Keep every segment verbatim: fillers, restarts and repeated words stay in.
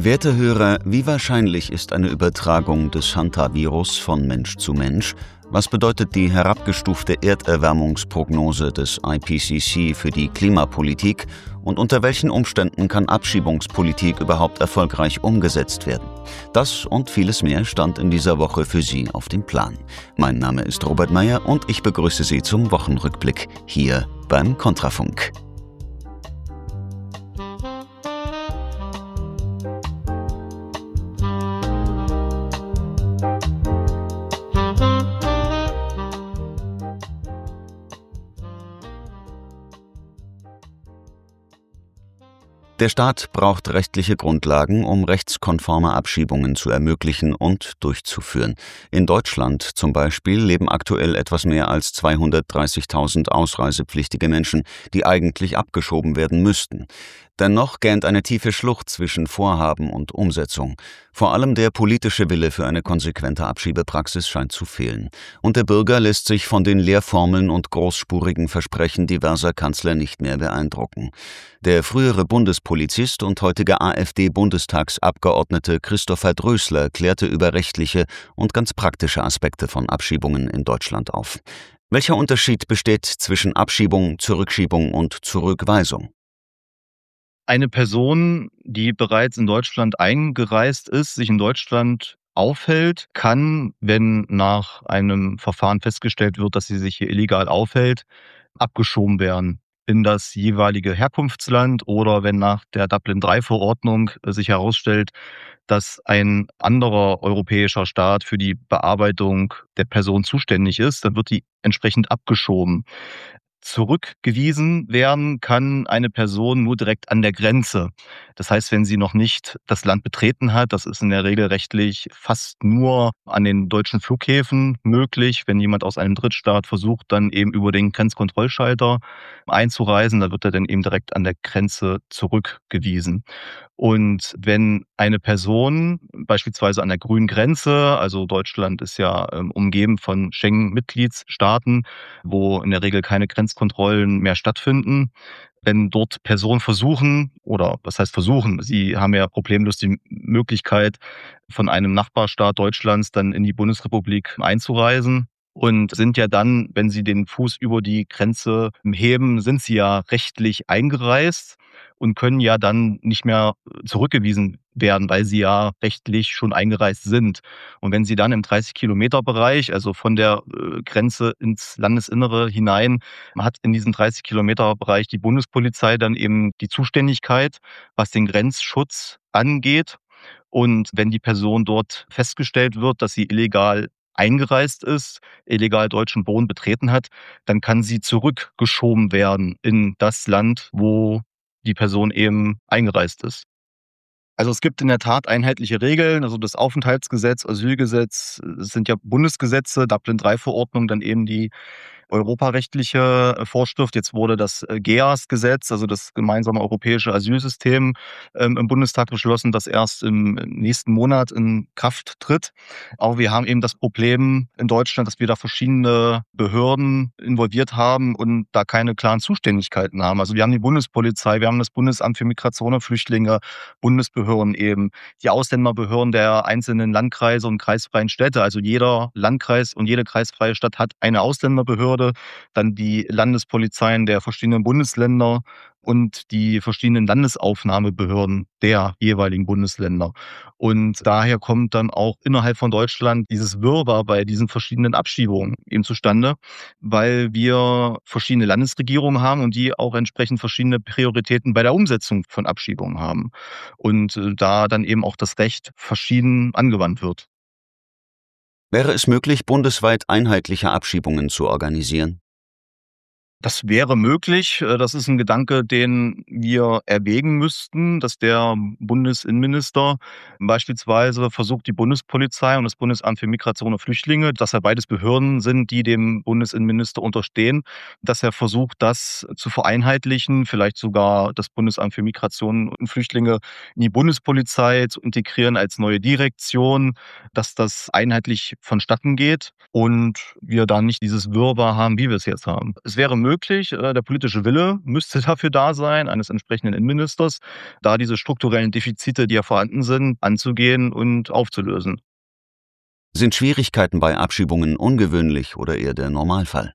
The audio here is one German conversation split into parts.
Werte Hörer, wie wahrscheinlich ist eine Übertragung des Hantavirus von Mensch zu Mensch? Was bedeutet die herabgestufte Erderwärmungsprognose des I P C C für die Klimapolitik? Und unter welchen Umständen kann Abschiebungspolitik überhaupt erfolgreich umgesetzt werden? Das und vieles mehr stand in dieser Woche für Sie auf dem Plan. Mein Name ist Robert Meyer und ich begrüße Sie zum Wochenrückblick hier beim Kontrafunk. Der Staat braucht rechtliche Grundlagen, um rechtskonforme Abschiebungen zu ermöglichen und durchzuführen. In Deutschland zum Beispiel leben aktuell etwas mehr als zweihundertdreißigtausend ausreisepflichtige Menschen, die eigentlich abgeschoben werden müssten. Dennoch gähnt eine tiefe Schlucht zwischen Vorhaben und Umsetzung. Vor allem der politische Wille für eine konsequente Abschiebepraxis scheint zu fehlen. Und der Bürger lässt sich von den Lehrformeln und großspurigen Versprechen diverser Kanzler nicht mehr beeindrucken. Der frühere Bundespolizist und heutige AfD-Bundestagsabgeordnete Christopher Drösler klärte über rechtliche und ganz praktische Aspekte von Abschiebungen in Deutschland auf. Welcher Unterschied besteht zwischen Abschiebung, Zurückschiebung und Zurückweisung? Eine Person, die bereits in Deutschland eingereist ist, sich in Deutschland aufhält, kann, wenn nach einem Verfahren festgestellt wird, dass sie sich hier illegal aufhält, abgeschoben werden in das jeweilige Herkunftsland oder wenn nach der Dublin drei Verordnung sich herausstellt, dass ein anderer europäischer Staat für die Bearbeitung der Person zuständig ist, dann wird die entsprechend abgeschoben. Zurückgewiesen werden kann eine Person nur direkt an der Grenze. Das heißt, wenn sie noch nicht das Land betreten hat, das ist in der Regel rechtlich fast nur an den deutschen Flughäfen möglich. Wenn jemand aus einem Drittstaat versucht, dann eben über den Grenzkontrollschalter einzureisen, da wird er dann eben direkt an der Grenze zurückgewiesen. Und wenn eine Person beispielsweise an der grünen Grenze, also Deutschland ist ja ähm, umgeben von Schengen-Mitgliedsstaaten, wo in der Regel keine Grenzkontrollen mehr stattfinden, wenn dort Personen versuchen, oder was heißt versuchen, sie haben ja problemlos die Möglichkeit, von einem Nachbarstaat Deutschlands dann in die Bundesrepublik einzureisen. Und sind ja dann, wenn sie den Fuß über die Grenze heben, sind sie ja rechtlich eingereist und können ja dann nicht mehr zurückgewiesen werden, weil sie ja rechtlich schon eingereist sind. Und wenn sie dann im dreißig-Kilometer-Bereich, also von der äh, Grenze ins Landesinnere hinein, hat in diesem dreißig-Kilometer-Bereich die Bundespolizei dann eben die Zuständigkeit, was den Grenzschutz angeht. Und wenn die Person dort festgestellt wird, dass sie illegal eingereist ist, illegal deutschen Boden betreten hat, dann kann sie zurückgeschoben werden in das Land, wo die Person eben eingereist ist. Also es gibt in der Tat einheitliche Regeln, also das Aufenthaltsgesetz, Asylgesetz, das sind ja Bundesgesetze, Dublin drei Verordnung, dann eben die europarechtliche Vorschrift. Jetzt wurde das G E A S-Gesetz, also das gemeinsame europäische Asylsystem, ähm, im Bundestag beschlossen, das erst im nächsten Monat in Kraft tritt. Aber wir haben eben das Problem in Deutschland, dass wir da verschiedene Behörden involviert haben und da keine klaren Zuständigkeiten haben. Also wir haben die Bundespolizei, wir haben das Bundesamt für Migration und Flüchtlinge, Bundesbehörden eben, die Ausländerbehörden der einzelnen Landkreise und kreisfreien Städte. Also jeder Landkreis und jede kreisfreie Stadt hat eine Ausländerbehörde, dann die Landespolizeien der verschiedenen Bundesländer und die verschiedenen Landesaufnahmebehörden der jeweiligen Bundesländer. Und daher kommt dann auch innerhalb von Deutschland dieses Wirrwarr bei diesen verschiedenen Abschiebungen eben zustande, weil wir verschiedene Landesregierungen haben und die auch entsprechend verschiedene Prioritäten bei der Umsetzung von Abschiebungen haben. Und äh, da dann eben auch das Recht verschieden angewandt wird. Wäre es möglich, bundesweit einheitliche Abschiebungen zu organisieren? Das wäre möglich. Das ist ein Gedanke, den wir erwägen müssten, dass der Bundesinnenminister beispielsweise versucht, die Bundespolizei und das Bundesamt für Migration und Flüchtlinge, dass ja beides Behörden sind, die dem Bundesinnenminister unterstehen, dass er versucht, das zu vereinheitlichen, vielleicht sogar das Bundesamt für Migration und Flüchtlinge in die Bundespolizei zu integrieren als neue Direktion, dass das einheitlich vonstatten geht und wir da nicht dieses Wirrwarr haben, wie wir es jetzt haben. Es wäre möglich, möglich. Äh, Der politische Wille müsste dafür da sein, eines entsprechenden Innenministers, da diese strukturellen Defizite, die ja vorhanden sind, anzugehen und aufzulösen. Sind Schwierigkeiten bei Abschiebungen ungewöhnlich oder eher der Normalfall?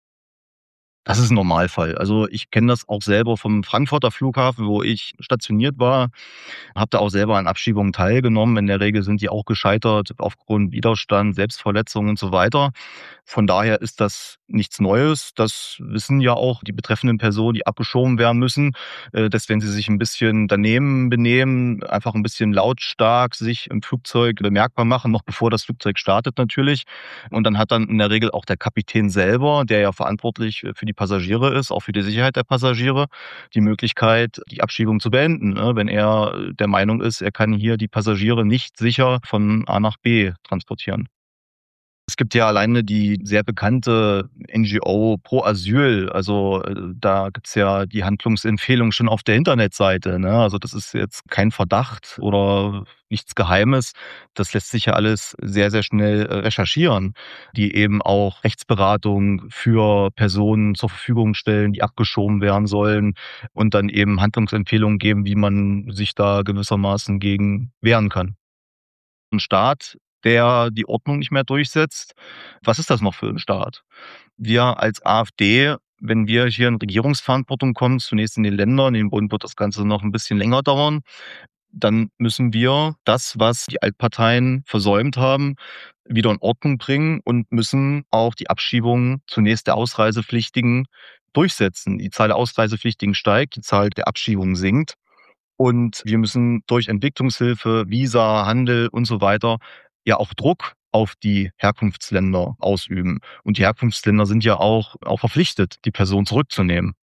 Das ist 'n Normalfall. Also, ich kenne das auch selber vom Frankfurter Flughafen, wo ich stationiert war, habe da auch selber an Abschiebungen teilgenommen. In der Regel sind die auch gescheitert aufgrund Widerstand, Selbstverletzung und so weiter. Von daher ist das nichts Neues. Das wissen ja auch die betreffenden Personen, die abgeschoben werden müssen, äh, dass wenn sie sich 'n bisschen daneben benehmen, einfach 'n bisschen lautstark sich im Flugzeug bemerkbar machen, noch bevor das Flugzeug startet natürlich. Und dann hat dann in der Regel auch der Kapitän selber, der ja verantwortlich für die Passagiere ist, auch für die Sicherheit der Passagiere, die Möglichkeit, die Abschiebung zu beenden, ne, wenn er der Meinung ist, er kann hier die Passagiere nicht sicher von A nach B transportieren. Es gibt ja alleine die sehr bekannte N G O Pro Asyl, also, äh, da gibt's ja die Handlungsempfehlung schon auf der Internetseite, ne? Also, das ist jetzt kein Verdacht oder nichts Geheimes. Das lässt sich ja alles sehr, sehr schnell, äh, recherchieren, die eben auch Rechtsberatung für Personen zur Verfügung stellen, die abgeschoben werden sollen und dann eben Handlungsempfehlungen geben, wie man sich da gewissermaßen gegen wehren kann. 'N Staat, der die Ordnung nicht mehr durchsetzt, was ist das noch für 'n Staat? Wir als AfD, wenn wir hier in Regierungsverantwortung kommen, zunächst in den Ländern, in den Bund wird das Ganze noch 'n bisschen länger dauern, dann müssen wir das, was die Altparteien versäumt haben, wieder in Ordnung bringen und müssen auch die Abschiebung zunächst der Ausreisepflichtigen durchsetzen. Die Zahl der Ausreisepflichtigen steigt, die Zahl der Abschiebungen sinkt. Und wir müssen durch Entwicklungshilfe, Visa, Handel und so weiter ja auch Druck auf die Herkunftsländer ausüben. Und die Herkunftsländer sind ja auch auch verpflichtet, die Person zurückzunehmen.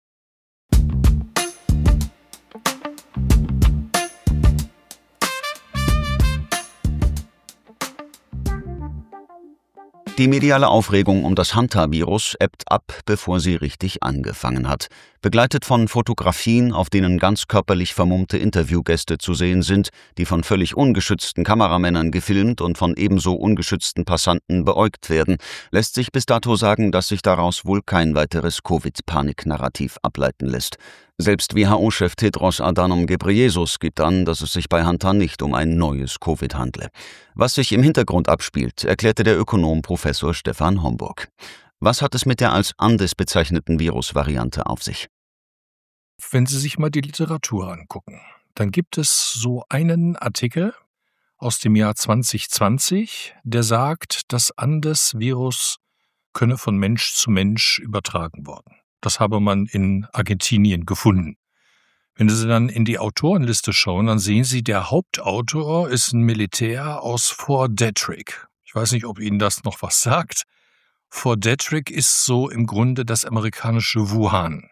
Die mediale Aufregung um das Hanta-Virus ebbt ab, bevor sie richtig angefangen hat. Begleitet von Fotografien, auf denen ganz körperlich vermummte Interviewgäste zu sehen sind, die von völlig ungeschützten Kameramännern gefilmt und von ebenso ungeschützten Passanten beäugt werden, lässt sich bis dato sagen, dass sich daraus wohl kein weiteres Covid-Panik-Narrativ ableiten lässt. Selbst W H O-Chef Tedros Adhanom Ghebreyesus gibt an, dass es sich bei Hanta nicht um ein neues Covid handle. Was sich im Hintergrund abspielt, erklärte der Ökonom Professor Stefan Homburg. Was hat es mit der als Andes bezeichneten Virusvariante auf sich? Wenn Sie sich mal die Literatur angucken, dann gibt es so einen Artikel aus dem Jahr zwanzig zwanzig, der sagt, das Andes-Virus könne von Mensch zu Mensch übertragen worden. Das habe man in Argentinien gefunden. Wenn Sie dann in die Autorenliste schauen, dann sehen Sie, der Hauptautor ist ein Militär aus Fort Detrick. Ich weiß nicht, ob Ihnen das noch was sagt. Fort Detrick ist so im Grunde das amerikanische Wuhan.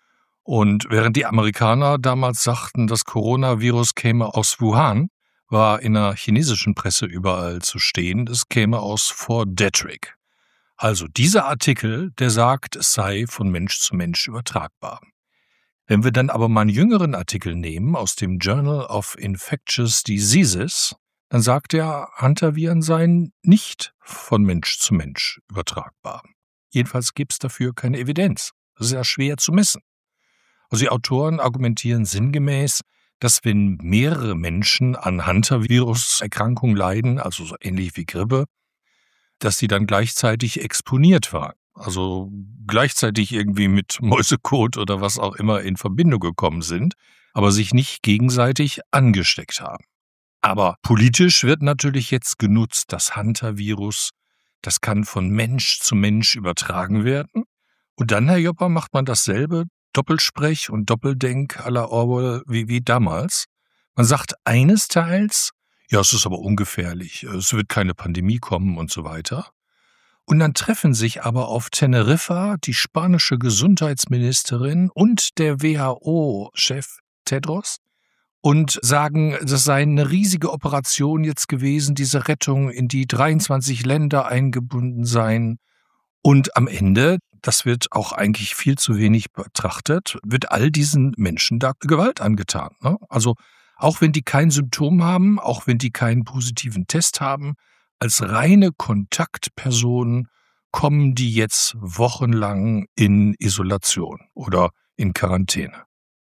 Und während die Amerikaner damals sagten, das Coronavirus käme aus Wuhan, war in der chinesischen Presse überall zu stehen, es käme aus Fort Detrick. Also dieser Artikel, der sagt, es sei von Mensch zu Mensch übertragbar. Wenn wir dann aber mal einen jüngeren Artikel nehmen aus dem Journal of Infectious Diseases, dann sagt er, Hantaviren seien nicht von Mensch zu Mensch übertragbar. Jedenfalls gibt es dafür keine Evidenz. Das ist ja schwer zu messen. Also die Autoren argumentieren sinngemäß, dass wenn mehrere Menschen an Hantavirus-Erkrankungen leiden, also so ähnlich wie Grippe, dass sie dann gleichzeitig exponiert waren. Also gleichzeitig irgendwie mit Mäusekot oder was auch immer in Verbindung gekommen sind, aber sich nicht gegenseitig angesteckt haben. Aber politisch wird natürlich jetzt genutzt, das Hantavirus, das kann von Mensch zu Mensch übertragen werden. Und dann, Herr Joppa, macht man dasselbe Doppelsprech und Doppeldenk à la Orwell wie, wie damals. Man sagt eines Teils, ja, es ist aber ungefährlich, es wird keine Pandemie kommen und so weiter. Und dann treffen sich aber auf Teneriffa die spanische Gesundheitsministerin und der W H O-Chef Tedros und sagen, das sei eine riesige Operation jetzt gewesen, diese Rettung, in die dreiundzwanzig Länder eingebunden seien. Und am Ende, das wird auch eigentlich viel zu wenig betrachtet, wird all diesen Menschen da Gewalt angetan. Ne? Also auch wenn die kein Symptom haben, auch wenn die keinen positiven Test haben, als reine Kontaktpersonen kommen die jetzt wochenlang in Isolation oder in Quarantäne.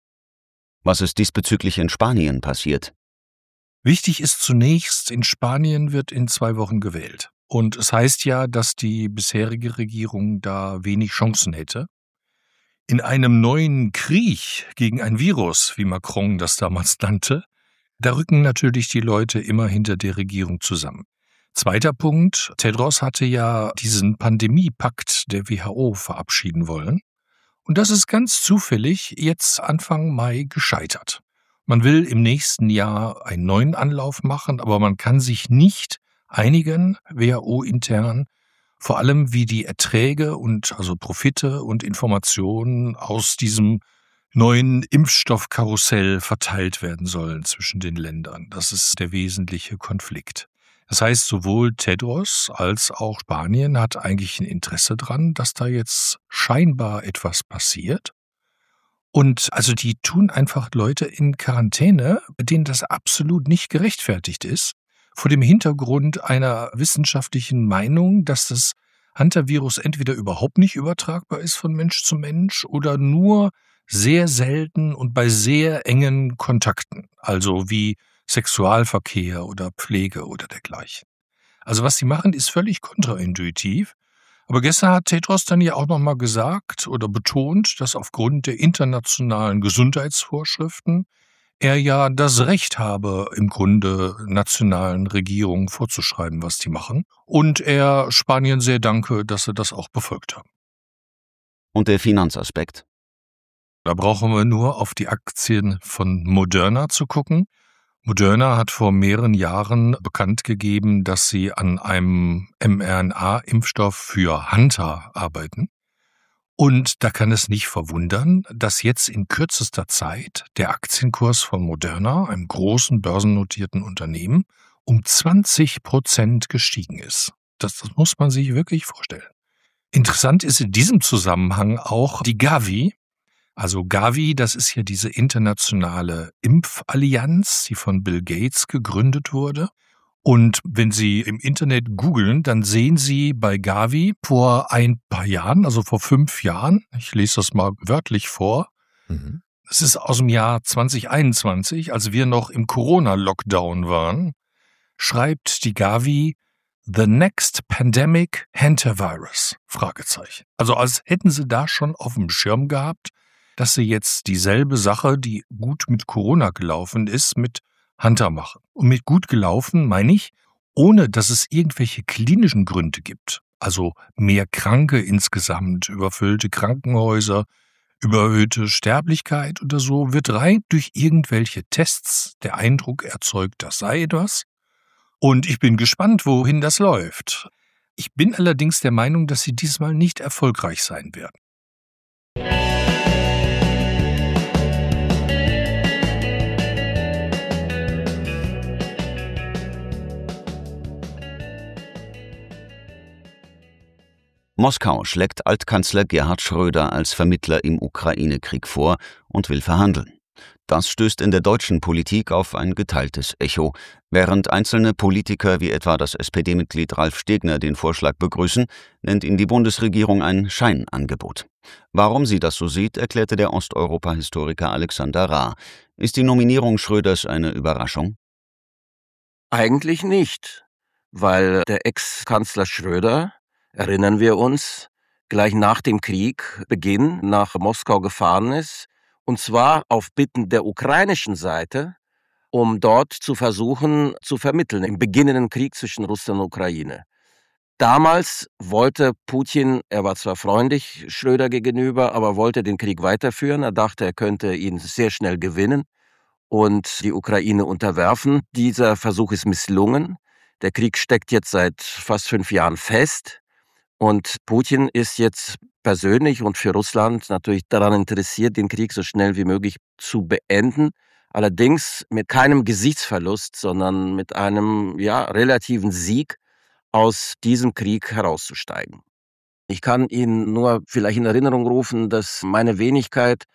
Was ist diesbezüglich in Spanien passiert? Wichtig ist zunächst, in Spanien wird in zwei Wochen gewählt. Und es heißt ja, dass die bisherige Regierung da wenig Chancen hätte. In einem neuen Krieg gegen ein Virus, wie Macron das damals nannte, da rücken natürlich die Leute immer hinter der Regierung zusammen. Zweiter Punkt, Tedros hatte ja diesen Pandemiepakt der W H O verabschieden wollen. Und das ist ganz zufällig jetzt Anfang Mai gescheitert. Man will im nächsten Jahr einen neuen Anlauf machen, aber man kann sich nicht einigen, W H O-intern, vor allem wie die Erträge und also Profite und Informationen aus diesem neuen Impfstoffkarussell verteilt werden sollen zwischen den Ländern. Das ist der wesentliche Konflikt. Das heißt, sowohl Tedros als auch Spanien hat eigentlich ein Interesse dran, dass da jetzt scheinbar etwas passiert. Und also die tun einfach Leute in Quarantäne, bei denen das absolut nicht gerechtfertigt ist, vor dem Hintergrund einer wissenschaftlichen Meinung, dass das Hantavirus entweder überhaupt nicht übertragbar ist von Mensch zu Mensch oder nur sehr selten und bei sehr engen Kontakten, also wie Sexualverkehr oder Pflege oder dergleichen. Also was sie machen, ist völlig kontraintuitiv. Aber gestern hat Tedros dann ja auch nochmal gesagt oder betont, dass aufgrund der internationalen Gesundheitsvorschriften er ja das Recht habe, im Grunde nationalen Regierungen vorzuschreiben, was die machen. Und er Spanien sehr danke, dass sie das auch befolgt haben. Und der Finanzaspekt? Da brauchen wir nur auf die Aktien von Moderna zu gucken. Moderna hat vor mehreren Jahren bekannt gegeben, dass sie an einem mRNA-Impfstoff für Hunter arbeiten. Und da kann es nicht verwundern, dass jetzt in kürzester Zeit der Aktienkurs von Moderna, einem großen börsennotierten Unternehmen, um zwanzig Prozent gestiegen ist. Das, das muss man sich wirklich vorstellen. Interessant ist in diesem Zusammenhang auch die Gavi. Also Gavi, das ist ja diese internationale Impfallianz, die von Bill Gates gegründet wurde. Und wenn Sie im Internet googeln, dann sehen Sie bei Gavi vor ein paar Jahren, also vor fünf Jahren, ich lese das mal wörtlich vor, mhm. Das ist aus dem Jahr zwanzig einundzwanzig, als wir noch im Corona-Lockdown waren, schreibt die Gavi The Next Pandemic Hantavirus, Fragezeichen. Also als hätten Sie da schon auf dem Schirm gehabt, dass Sie jetzt dieselbe Sache, die gut mit Corona gelaufen ist, mit Hunter machen. Und mit gut gelaufen meine ich, ohne dass es irgendwelche klinischen Gründe gibt. Also mehr Kranke insgesamt, überfüllte Krankenhäuser, überhöhte Sterblichkeit oder so, wird rein durch irgendwelche Tests der Eindruck erzeugt, das sei etwas. Und ich bin gespannt, wohin das läuft. Ich bin allerdings der Meinung, dass sie diesmal nicht erfolgreich sein werden. Moskau schlägt Altkanzler Gerhard Schröder als Vermittler im Ukraine-Krieg vor und will verhandeln. Das stößt in der deutschen Politik auf ein geteiltes Echo. Während einzelne Politiker wie etwa das S P D-Mitglied Ralf Stegner den Vorschlag begrüßen, nennt ihn die Bundesregierung ein Scheinangebot. Warum sie das so sieht, erklärte der Osteuropa-Historiker Alexander Rahr. Ist die Nominierung Schröders eine Überraschung? Eigentlich nicht, weil der Ex-Kanzler Schröder, erinnern wir uns, gleich nach dem Kriegbeginn nach Moskau gefahren ist, und zwar auf Bitten der ukrainischen Seite, um dort zu versuchen zu vermitteln im beginnenden Krieg zwischen Russland und Ukraine. Damals wollte Putin, er war zwar freundlich Schröder gegenüber, aber wollte den Krieg weiterführen. Er dachte, er könnte ihn sehr schnell gewinnen und die Ukraine unterwerfen. Dieser Versuch ist misslungen. Der Krieg steckt jetzt seit fast fünf Jahren fest. Und Putin ist jetzt persönlich und für Russland natürlich daran interessiert, den Krieg so schnell wie möglich zu beenden. Allerdings mit keinem Gesichtsverlust, sondern mit einem ja, relativen Sieg aus diesem Krieg herauszusteigen. Ich kann Ihnen nur vielleicht in Erinnerung rufen, dass meine Wenigkeit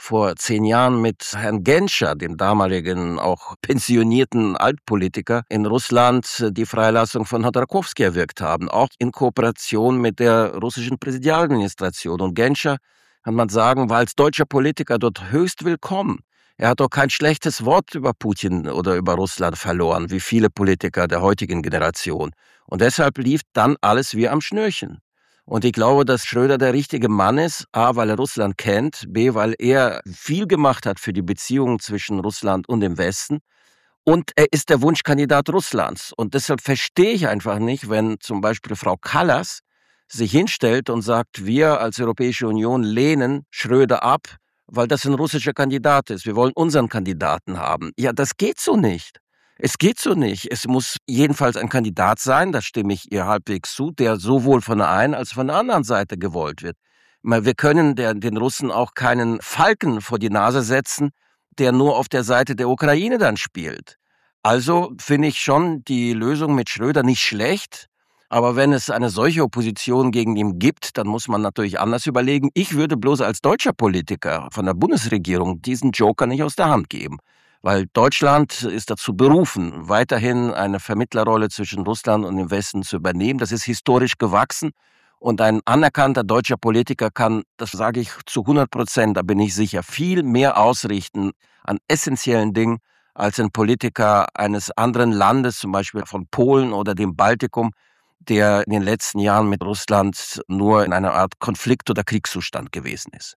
vor zehn Jahren mit Herrn Genscher, dem damaligen auch pensionierten Altpolitiker in Russland, die Freilassung von Chodorkowski erwirkt haben, auch in Kooperation mit der russischen Präsidialadministration. Und Genscher, kann man sagen, war als deutscher Politiker dort höchst willkommen. Er hat doch kein schlechtes Wort über Putin oder über Russland verloren, wie viele Politiker der heutigen Generation. Und deshalb lief dann alles wie am Schnürchen. Und ich glaube, dass Schröder der richtige Mann ist, A, weil er Russland kennt, B, weil er viel gemacht hat für die Beziehungen zwischen Russland und dem Westen. Und er ist der Wunschkandidat Russlands. Und deshalb verstehe ich einfach nicht, wenn zum Beispiel Frau Kallas sich hinstellt und sagt, wir als Europäische Union lehnen Schröder ab, weil das ein russischer Kandidat ist. Wir wollen unseren Kandidaten haben. Ja, das geht so nicht. Es geht so nicht. Es muss jedenfalls ein Kandidat sein, da stimme ich ihr halbwegs zu, der sowohl von der einen als von der anderen Seite gewollt wird. Wir können der, den Russen auch keinen Falken vor die Nase setzen, der nur auf der Seite der Ukraine dann spielt. Also finde ich schon die Lösung mit Schröder nicht schlecht. Aber wenn es eine solche Opposition gegen ihn gibt, dann muss man natürlich anders überlegen. Ich würde bloß als deutscher Politiker von der Bundesregierung diesen Joker nicht aus der Hand geben. Weil Deutschland ist dazu berufen, weiterhin eine Vermittlerrolle zwischen Russland und dem Westen zu übernehmen. Das ist historisch gewachsen. Und ein anerkannter deutscher Politiker kann, das sage ich zu hundert Prozent, da bin ich sicher, viel mehr ausrichten an essentiellen Dingen als ein Politiker eines anderen Landes, zum Beispiel von Polen oder dem Baltikum, der in den letzten Jahren mit Russland nur in einer Art Konflikt- oder Kriegszustand gewesen ist.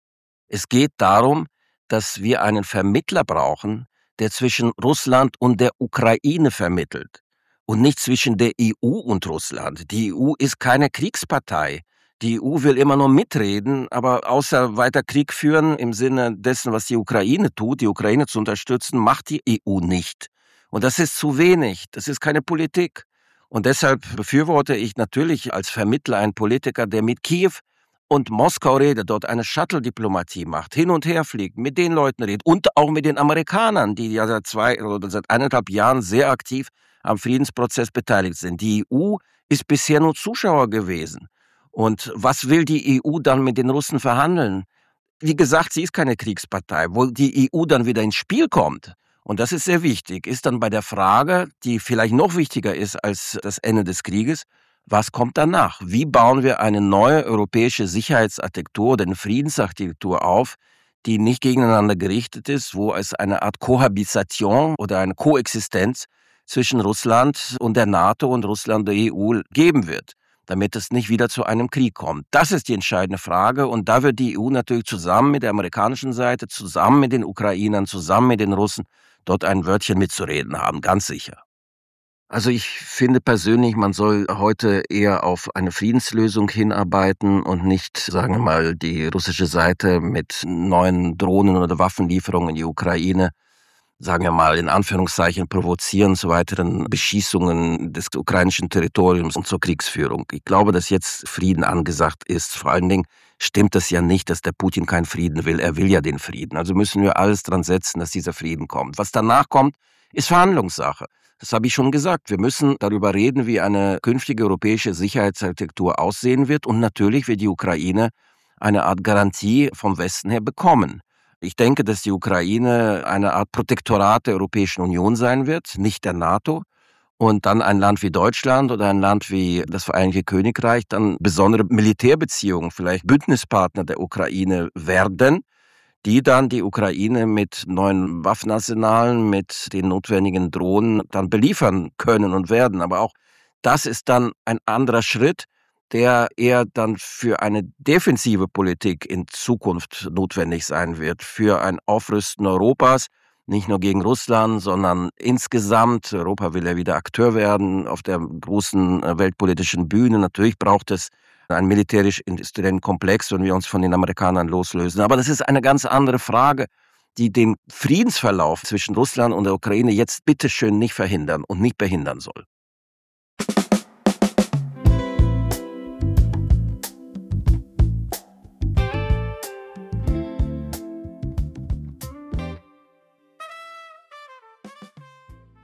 Es geht darum, dass wir einen Vermittler brauchen, der zwischen Russland und der Ukraine vermittelt und nicht zwischen der E U und Russland. Die E U ist keine Kriegspartei. Die E U will immer nur mitreden, aber außer weiter Krieg führen im Sinne dessen, was die Ukraine tut, die Ukraine zu unterstützen, macht die E U nicht. Und das ist zu wenig. Das ist keine Politik. Und deshalb befürworte ich natürlich als Vermittler einen Politiker, der mit Kiew und Moskau redet, dort eine Shuttle-Diplomatie macht, hin und her fliegt, mit den Leuten redet und auch mit den Amerikanern, die ja seit zwei oder seit eineinhalb Jahren sehr aktiv am Friedensprozess beteiligt sind. Die E U ist bisher nur Zuschauer gewesen. Und was will die E U dann mit den Russen verhandeln? Wie gesagt, sie ist keine Kriegspartei. Wo die E U dann wieder ins Spiel kommt, und das ist sehr wichtig, ist dann bei der Frage, die vielleicht noch wichtiger ist als das Ende des Krieges, was kommt danach? Wie bauen wir eine neue europäische Sicherheitsarchitektur oder eine Friedensarchitektur auf, die nicht gegeneinander gerichtet ist, wo es eine Art Kohabitation oder eine Koexistenz zwischen Russland und der NATO und Russland und der E U geben wird, damit es nicht wieder zu einem Krieg kommt. Das ist die entscheidende Frage und da wird die E U natürlich zusammen mit der amerikanischen Seite, zusammen mit den Ukrainern, zusammen mit den Russen dort ein Wörtchen mitzureden haben, ganz sicher. Also ich finde persönlich, man soll heute eher auf eine Friedenslösung hinarbeiten und nicht, sagen wir mal, die russische Seite mit neuen Drohnen oder Waffenlieferungen in die Ukraine, sagen wir mal, in Anführungszeichen provozieren zu weiteren Beschießungen des ukrainischen Territoriums und zur Kriegsführung. Ich glaube, dass jetzt Frieden angesagt ist. Vor allen Dingen stimmt es ja nicht, dass der Putin keinen Frieden will. Er will ja den Frieden. Also müssen wir alles dran setzen, dass dieser Frieden kommt. Was danach kommt, ist Verhandlungssache. Das habe ich schon gesagt. Wir müssen darüber reden, wie eine künftige europäische Sicherheitsarchitektur aussehen wird. Und natürlich wird die Ukraine eine Art Garantie vom Westen her bekommen. Ich denke, dass die Ukraine eine Art Protektorat der Europäischen Union sein wird, nicht der NATO. Und dann ein Land wie Deutschland oder ein Land wie das Vereinigte Königreich dann besondere Militärbeziehungen, vielleicht Bündnispartner der Ukraine werden, die dann die Ukraine mit neuen Waffenarsenalen, mit den notwendigen Drohnen dann beliefern können und werden. Aber auch das ist dann ein anderer Schritt, der eher dann für eine defensive Politik in Zukunft notwendig sein wird, für ein Aufrüsten Europas, nicht nur gegen Russland, sondern insgesamt. Europa will ja wieder Akteur werden auf der großen weltpolitischen Bühne. Natürlich braucht es einen militärisch-industriellen Komplex, wenn wir uns von den Amerikanern loslösen. Aber das ist eine ganz andere Frage, die den Friedensverlauf zwischen Russland und der Ukraine jetzt bitteschön nicht verhindern und nicht behindern soll.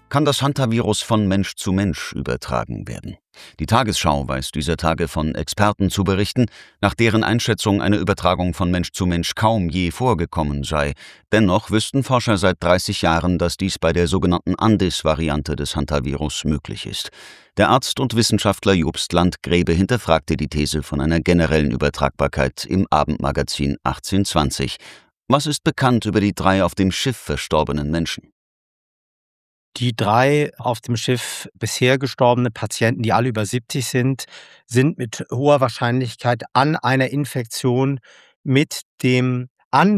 Kann das Hantavirus von Mensch zu Mensch übertragen werden? Die Tagesschau weiß dieser Tage von Experten zu berichten, nach deren Einschätzung eine Übertragung von Mensch zu Mensch kaum je vorgekommen sei. Dennoch wüssten Forscher seit dreißig Jahren, dass dies bei der sogenannten Andes-Variante des Hantavirus möglich ist. Der Arzt und Wissenschaftler Jobst Landgrebe hinterfragte die These von einer generellen Übertragbarkeit im Abendmagazin achtzehn zwanzig. Was ist bekannt über die drei auf dem Schiff verstorbenen Menschen? Die drei auf dem Schiff bisher gestorbenen Patienten, die alle über siebzig sind, sind mit hoher Wahrscheinlichkeit an einer Infektion mit dem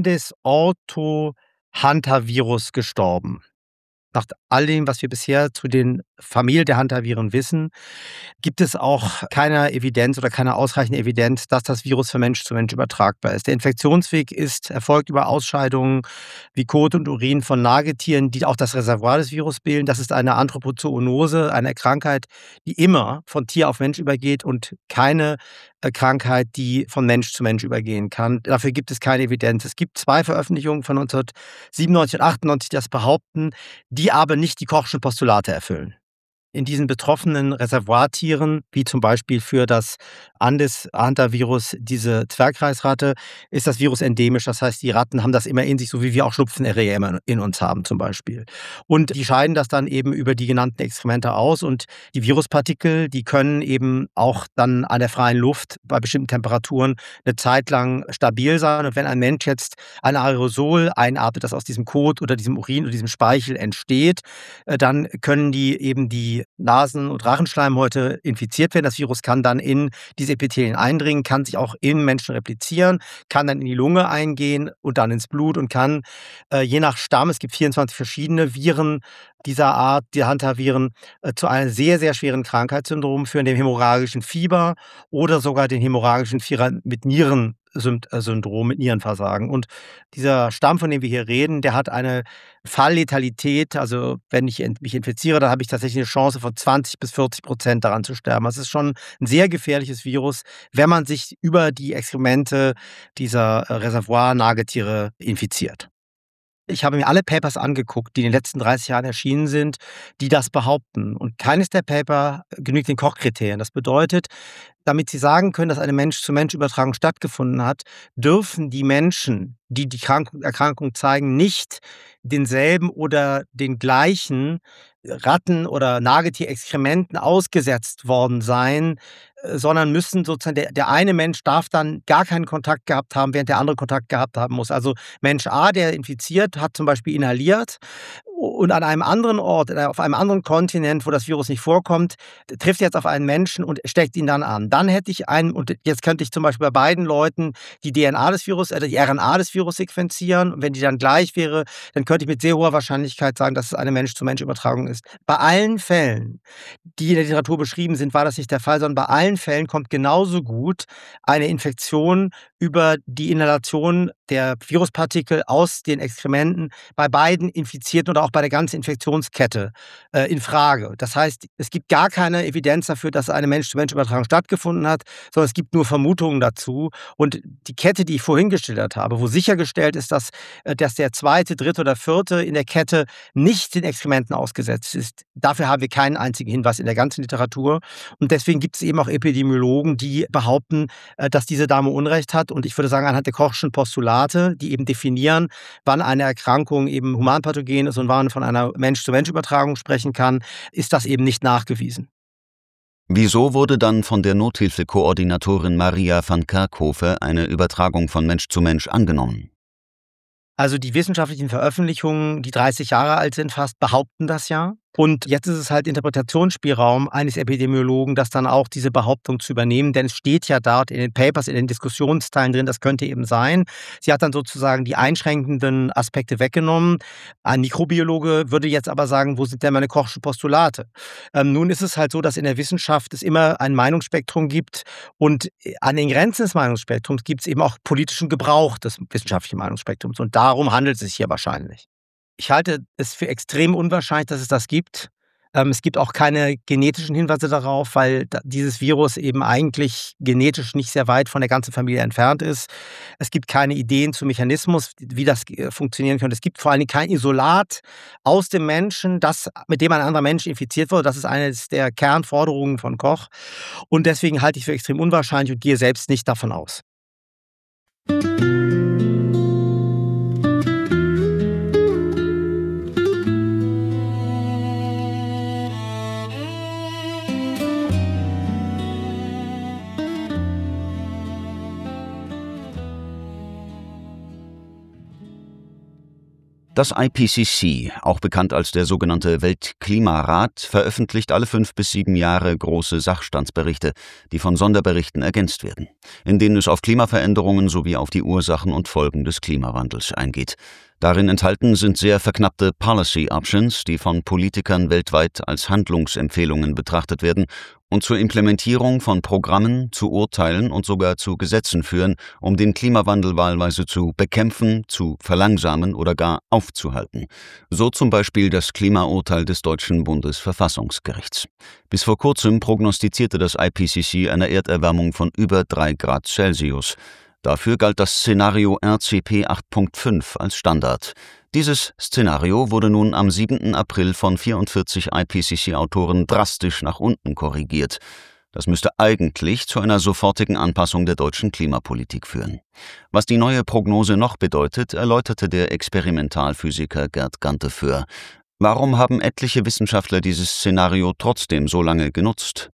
Andes-Ortho-Hantavirus gestorben. Nach all dem, was wir bisher zu den Familien der Hantaviren wissen, gibt es auch keine Evidenz oder keine ausreichende Evidenz, dass das Virus von Mensch zu Mensch übertragbar ist. Der Infektionsweg ist erfolgt über Ausscheidungen wie Kot und Urin von Nagetieren, die auch das Reservoir des Virus bilden. Das ist eine Anthropozoonose, eine Krankheit, die immer von Tier auf Mensch übergeht und keine äh, Krankheit, die von Mensch zu Mensch übergehen kann. Dafür gibt es keine Evidenz. Es gibt zwei Veröffentlichungen von neunzehnhundertsiebenundneunzig und achtundneunzig, die das behaupten, die aber nicht die Kochschen Postulate erfüllen. In diesen betroffenen Reservoirtieren, wie zum Beispiel für das Andes-Hantavirus, diese Zwergkreisratte, ist das Virus endemisch. Das heißt, die Ratten haben das immer in sich, so wie wir auch Schnupfenerreger immer in uns haben zum Beispiel. Und die scheiden das dann eben über die genannten Exkremente aus. Und die Viruspartikel, die können eben auch dann an der freien Luft bei bestimmten Temperaturen eine Zeit lang stabil sein. Und wenn ein Mensch jetzt ein Aerosol einatmet, das aus diesem Kot oder diesem Urin oder diesem Speichel entsteht, dann können die eben die Nasen- und Rachenschleimhäute infiziert werden. Das Virus kann dann in diese Epithelien eindringen, kann sich auch im Menschen replizieren, kann dann in die Lunge eingehen und dann ins Blut und kann äh, je nach Stamm, es gibt vierundzwanzig verschiedene Viren dieser Art, die Hantaviren, äh, zu einem sehr, sehr schweren Krankheitssyndrom führen, dem hämorrhagischen Fieber oder sogar den hämorrhagischen Fieber mit Nieren. Syndrom mit Nierenversagen. Und dieser Stamm, von dem wir hier reden, der hat eine Fallletalität. Also wenn ich mich infiziere, dann habe ich tatsächlich eine Chance von zwanzig bis vierzig Prozent daran zu sterben. Das ist schon ein sehr gefährliches Virus, wenn man sich über die Exkremente dieser Reservoir-Nagetiere infiziert. Ich habe mir alle Papers angeguckt, die in den letzten dreißig Jahren erschienen sind, die das behaupten. Und keines der Paper genügt den Koch-Kriterien. Das bedeutet, damit Sie sagen können, dass eine Mensch-zu-Mensch-Übertragung stattgefunden hat, dürfen die Menschen, die die Erkrankung zeigen, nicht denselben oder den gleichen Ratten- oder Nagetierexkrementen ausgesetzt worden sein, sondern müssen sozusagen, der, der eine Mensch darf dann gar keinen Kontakt gehabt haben, während der andere Kontakt gehabt haben muss. Also Mensch A, der infiziert, hat zum Beispiel inhaliert und an einem anderen Ort, auf einem anderen Kontinent, wo das Virus nicht vorkommt, trifft jetzt auf einen Menschen und steckt ihn dann an. Dann hätte ich einen, und jetzt könnte ich zum Beispiel bei beiden Leuten die D N A des Virus, äh, die R N A des Virus sequenzieren. Und wenn die dann gleich wäre, dann könnte ich mit sehr hoher Wahrscheinlichkeit sagen, dass es eine Mensch-zu-Mensch-Übertragung ist. Bei allen Fällen, die in der Literatur beschrieben sind, war das nicht der Fall, sondern bei allen Fällen kommt genauso gut eine Infektion über die Inhalation der Viruspartikel aus den Exkrementen bei beiden Infizierten oder auch bei der ganzen Infektionskette äh, in Frage. Das heißt, es gibt gar keine Evidenz dafür, dass eine Mensch-zu-Mensch-Übertragung stattgefunden hat, sondern es gibt nur Vermutungen dazu. Und die Kette, die ich vorhin geschildert habe, wo sichergestellt ist, dass, äh, dass der zweite, dritte oder vierte in der Kette nicht den Exkrementen ausgesetzt ist, dafür haben wir keinen einzigen Hinweis in der ganzen Literatur. Und deswegen gibt es eben auch Epidemiologen, die behaupten, äh, dass diese Dame Unrecht hat. Und ich würde sagen, anhand der Kochschen Postulate, die eben definieren, wann eine Erkrankung eben humanpathogen ist und wann man von einer Mensch-zu-Mensch-Übertragung sprechen kann, ist das eben nicht nachgewiesen. Wieso wurde dann von der Nothilfekoordinatorin Maria van Kerkhove eine Übertragung von Mensch zu Mensch angenommen? Also die wissenschaftlichen Veröffentlichungen, die dreißig Jahre alt sind fast, behaupten das ja. Und jetzt ist es halt Interpretationsspielraum eines Epidemiologen, das dann auch diese Behauptung zu übernehmen, denn es steht ja dort in den Papers, in den Diskussionsteilen drin, das könnte eben sein. Sie hat dann sozusagen die einschränkenden Aspekte weggenommen. Ein Mikrobiologe würde jetzt aber sagen, wo sind denn meine Kochschen Postulate? Ähm, nun ist es halt so, dass in der Wissenschaft es immer ein Meinungsspektrum gibt und an den Grenzen des Meinungsspektrums gibt es eben auch politischen Gebrauch des wissenschaftlichen Meinungsspektrums und darum handelt es sich hier wahrscheinlich. Ich halte es für extrem unwahrscheinlich, dass es das gibt. Ähm, es gibt auch keine genetischen Hinweise darauf, weil da dieses Virus eben eigentlich genetisch nicht sehr weit von der ganzen Familie entfernt ist. Es gibt keine Ideen zum Mechanismus, wie das äh, funktionieren könnte. Es gibt vor allen Dingen kein Isolat aus dem Menschen, das, mit dem ein anderer Mensch infiziert wurde. Das ist eines der Kernforderungen von Koch. Und deswegen halte ich für extrem unwahrscheinlich und gehe selbst nicht davon aus. Das I P C C, auch bekannt als der sogenannte Weltklimarat, veröffentlicht alle fünf bis sieben Jahre große Sachstandsberichte, die von Sonderberichten ergänzt werden, in denen es auf Klimaveränderungen sowie auf die Ursachen und Folgen des Klimawandels eingeht. Darin enthalten sind sehr verknappte Policy Options, die von Politikern weltweit als Handlungsempfehlungen betrachtet werden und zur Implementierung von Programmen, zu Urteilen und sogar zu Gesetzen führen, um den Klimawandel wahlweise zu bekämpfen, zu verlangsamen oder gar aufzuhalten. So zum Beispiel das Klimaurteil des deutschen Bundesverfassungsgerichts. Bis vor kurzem prognostizierte das I P C C eine Erderwärmung von über drei Grad Celsius. Dafür galt das Szenario R C P acht Punkt fünf als Standard. Dieses Szenario wurde nun am siebten April von vierundvierzig I P C C-Autoren drastisch nach unten korrigiert. Das müsste eigentlich zu einer sofortigen Anpassung der deutschen Klimapolitik führen. Was die neue Prognose noch bedeutet, erläuterte der Experimentalphysiker Gerd Ganteföhr. Warum haben etliche Wissenschaftler dieses Szenario trotzdem so lange genutzt?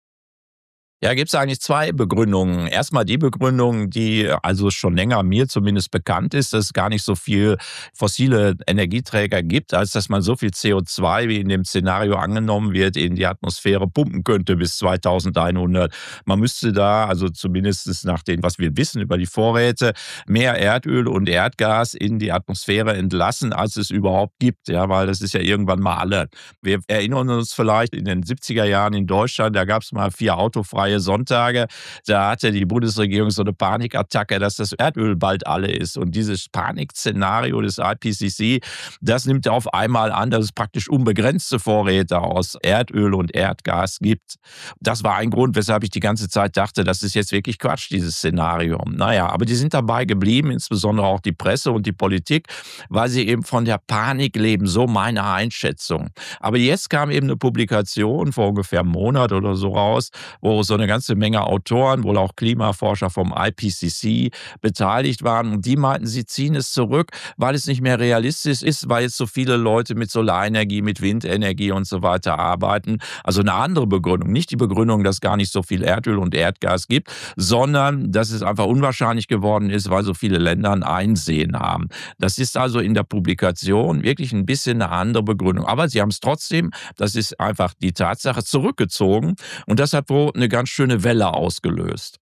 Ja, gibt es eigentlich zwei Begründungen. Erstmal die Begründung, die also schon länger mir zumindest bekannt ist, dass es gar nicht so viel fossile Energieträger gibt, als dass man so viel C O zwei, wie in dem Szenario angenommen wird, in die Atmosphäre pumpen könnte bis zweitausendeinhundert. Man müsste da, also zumindest nach dem, was wir wissen über die Vorräte, mehr Erdöl und Erdgas in die Atmosphäre entlassen, als es überhaupt gibt. Ja, weil das ist ja irgendwann mal alle. Wir erinnern uns vielleicht in den siebziger Jahren in Deutschland, da gab es mal vier autofreie Sonntage, da hatte die Bundesregierung so eine Panikattacke, dass das Erdöl bald alle ist. Und dieses Panikszenario des I P C C, das nimmt auf einmal an, dass es praktisch unbegrenzte Vorräte aus Erdöl und Erdgas gibt. Das war ein Grund, weshalb ich die ganze Zeit dachte, das ist jetzt wirklich Quatsch, dieses Szenario. Naja, aber die sind dabei geblieben, insbesondere auch die Presse und die Politik, weil sie eben von der Panik leben, so meine Einschätzung. Aber jetzt kam eben eine Publikation vor ungefähr einem Monat oder so raus, wo so eine ganze Menge Autoren, wohl auch Klimaforscher vom I P C C beteiligt waren. Und die meinten, sie ziehen es zurück, weil es nicht mehr realistisch ist, weil jetzt so viele Leute mit Solarenergie, mit Windenergie und so weiter arbeiten. Also eine andere Begründung. Nicht die Begründung, dass gar nicht so viel Erdöl und Erdgas gibt, sondern dass es einfach unwahrscheinlich geworden ist, weil so viele Länder ein Einsehen haben. Das ist also in der Publikation wirklich ein bisschen eine andere Begründung. Aber sie haben es trotzdem, das ist einfach die Tatsache, zurückgezogen. Und das hat wohl eine ganz schöne Welle ausgelöst.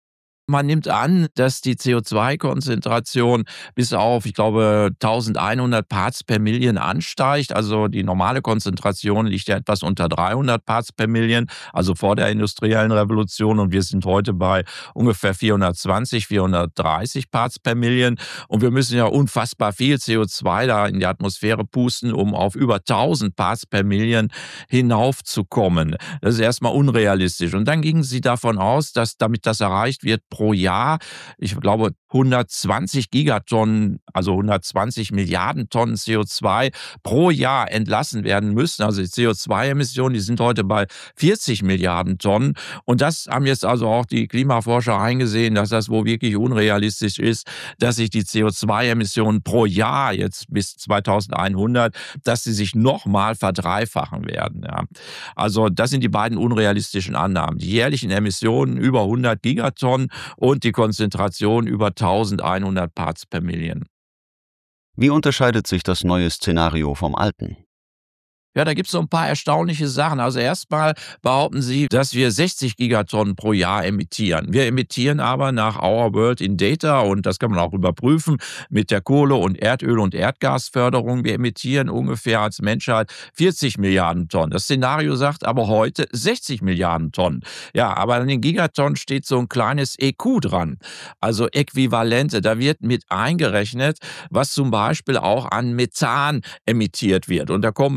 Man nimmt an, dass die C O zwei Konzentration bis auf, ich glaube, eintausendeinhundert Parts per Million ansteigt. Also die normale Konzentration liegt ja etwas unter dreihundert Parts per Million, also vor der industriellen Revolution. Und wir sind heute bei ungefähr vierhundertzwanzig, vierhundertdreißig Parts per Million. Und wir müssen ja unfassbar viel C O zwei da in die Atmosphäre pusten, um auf über tausend Parts per Million hinaufzukommen. Das ist erstmal unrealistisch. Und dann gingen sie davon aus, dass damit das erreicht wird, pro Jahr, ich glaube, hundertzwanzig Gigatonnen, also hundertzwanzig Milliarden Tonnen C O zwei pro Jahr entlassen werden müssen. Also die C O zwei Emissionen, die sind heute bei vierzig Milliarden Tonnen. Und das haben jetzt also auch die Klimaforscher eingesehen, dass das wohl wirklich unrealistisch ist, dass sich die C O zwei Emissionen pro Jahr jetzt bis zweitausendeinhundert, dass sie sich nochmal verdreifachen werden. Ja. Also das sind die beiden unrealistischen Annahmen. Die jährlichen Emissionen über hundert Gigatonnen und die Konzentration über eintausendeinhundert Parts per Million. Wie unterscheidet sich das neue Szenario vom alten? Ja, da gibt es so ein paar erstaunliche Sachen. Also erstmal behaupten sie, dass wir sechzig Gigatonnen pro Jahr emittieren. Wir emittieren aber nach Our World in Data, und das kann man auch überprüfen, mit der Kohle- und Erdöl- und Erdgasförderung, wir emittieren ungefähr als Menschheit vierzig Milliarden Tonnen. Das Szenario sagt aber heute sechzig Milliarden Tonnen. Ja, aber an den Gigatonnen steht so ein kleines E Q dran, also Äquivalente. Da wird mit eingerechnet, was zum Beispiel auch an Methan emittiert wird. Und da kommen irgendwie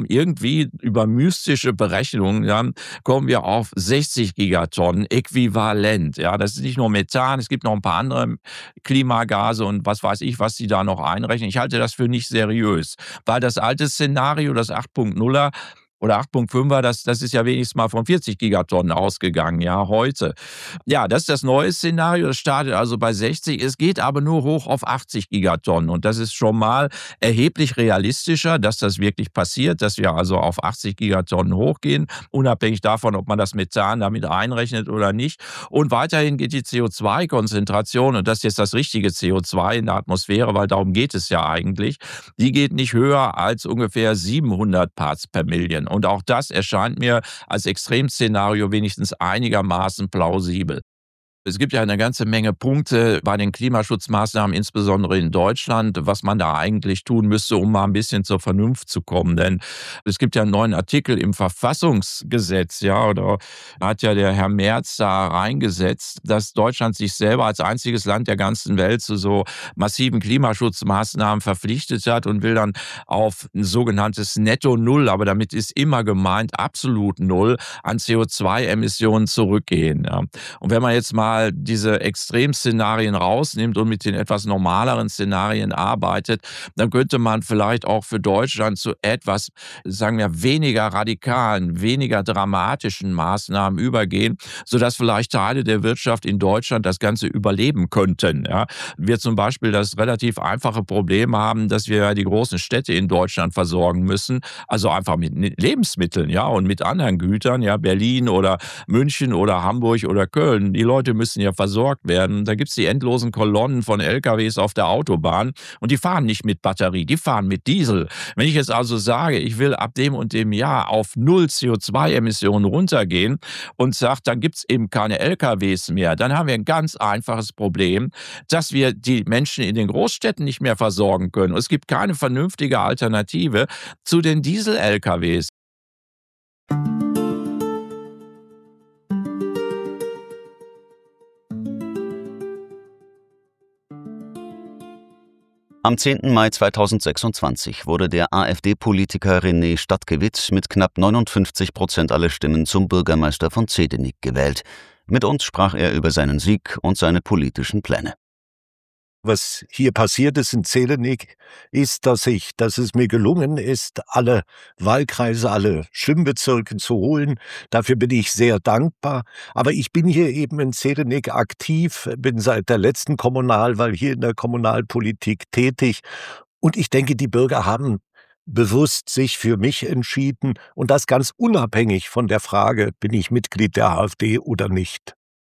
irgendwie über mystische Berechnungen, ja, kommen wir auf sechzig Gigatonnen äquivalent. Ja, das ist nicht nur Methan, es gibt noch ein paar andere Klimagase und was weiß ich, was die da noch einrechnen. Ich halte das für nicht seriös, weil das alte Szenario, das acht Punkt nuller oder acht Punkt fünfer, das, das ist ja wenigstens mal von vierzig Gigatonnen ausgegangen, ja, heute. Ja, das ist das neue Szenario, das startet also bei sechzig, es geht aber nur hoch auf achtzig Gigatonnen und das ist schon mal erheblich realistischer, dass das wirklich passiert, dass wir also auf achtzig Gigatonnen hochgehen, unabhängig davon, ob man das Methan damit einrechnet oder nicht. Und weiterhin geht die C O zwei Konzentration, und das ist jetzt das richtige C O zwei in der Atmosphäre, weil darum geht es ja eigentlich, die geht nicht höher als ungefähr siebenhundert Parts per Million. Und auch das erscheint mir als Extremszenario wenigstens einigermaßen plausibel. Es gibt ja eine ganze Menge Punkte bei den Klimaschutzmaßnahmen, insbesondere in Deutschland, was man da eigentlich tun müsste, um mal ein bisschen zur Vernunft zu kommen. Denn es gibt ja einen neuen Artikel im Verfassungsgesetz, ja, oder hat ja der Herr Merz da reingesetzt, dass Deutschland sich selber als einziges Land der ganzen Welt zu so massiven Klimaschutzmaßnahmen verpflichtet hat und will dann auf ein sogenanntes Netto Null, aber damit ist immer gemeint absolut Null an C O zwei Emissionen zurückgehen. Ja. Und wenn man jetzt mal diese Extremszenarien rausnimmt und mit den etwas normaleren Szenarien arbeitet, dann könnte man vielleicht auch für Deutschland zu etwas, sagen wir, weniger radikalen, weniger dramatischen Maßnahmen übergehen, sodass vielleicht Teile der Wirtschaft in Deutschland das Ganze überleben könnten. Ja. Wir zum Beispiel das relativ einfache Problem haben, dass wir die großen Städte in Deutschland versorgen müssen, also einfach mit Lebensmitteln, ja, und mit anderen Gütern, ja, Berlin oder München oder Hamburg oder Köln. Die Leute müssen ja versorgt werden. Da gibt es die endlosen Kolonnen von L K Ws auf der Autobahn und die fahren nicht mit Batterie, die fahren mit Diesel. Wenn ich jetzt also sage, ich will ab dem und dem Jahr auf null C O zwei Emissionen runtergehen und sage, dann gibt es eben keine L K Ws mehr, dann haben wir ein ganz einfaches Problem, dass wir die Menschen in den Großstädten nicht mehr versorgen können. Und es gibt keine vernünftige Alternative zu den Diesel-L K Ws. Am zehnten Mai zweitausendsechsundzwanzig wurde der AfD-Politiker René Stadtgewitz mit knapp neunundfünfzig Prozent aller Stimmen zum Bürgermeister von Zehdenick gewählt. Mit uns sprach er über seinen Sieg und seine politischen Pläne. Was hier passiert ist in Zehdenick, ist, dass ich, dass es mir gelungen ist, alle Wahlkreise, alle Stimmbezirke zu holen. Dafür bin ich sehr dankbar. Aber ich bin hier eben in Zehdenick aktiv, bin seit der letzten Kommunalwahl hier in der Kommunalpolitik tätig. Und ich denke, die Bürger haben bewusst sich für mich entschieden. Und das ganz unabhängig von der Frage, bin ich Mitglied der AfD oder nicht.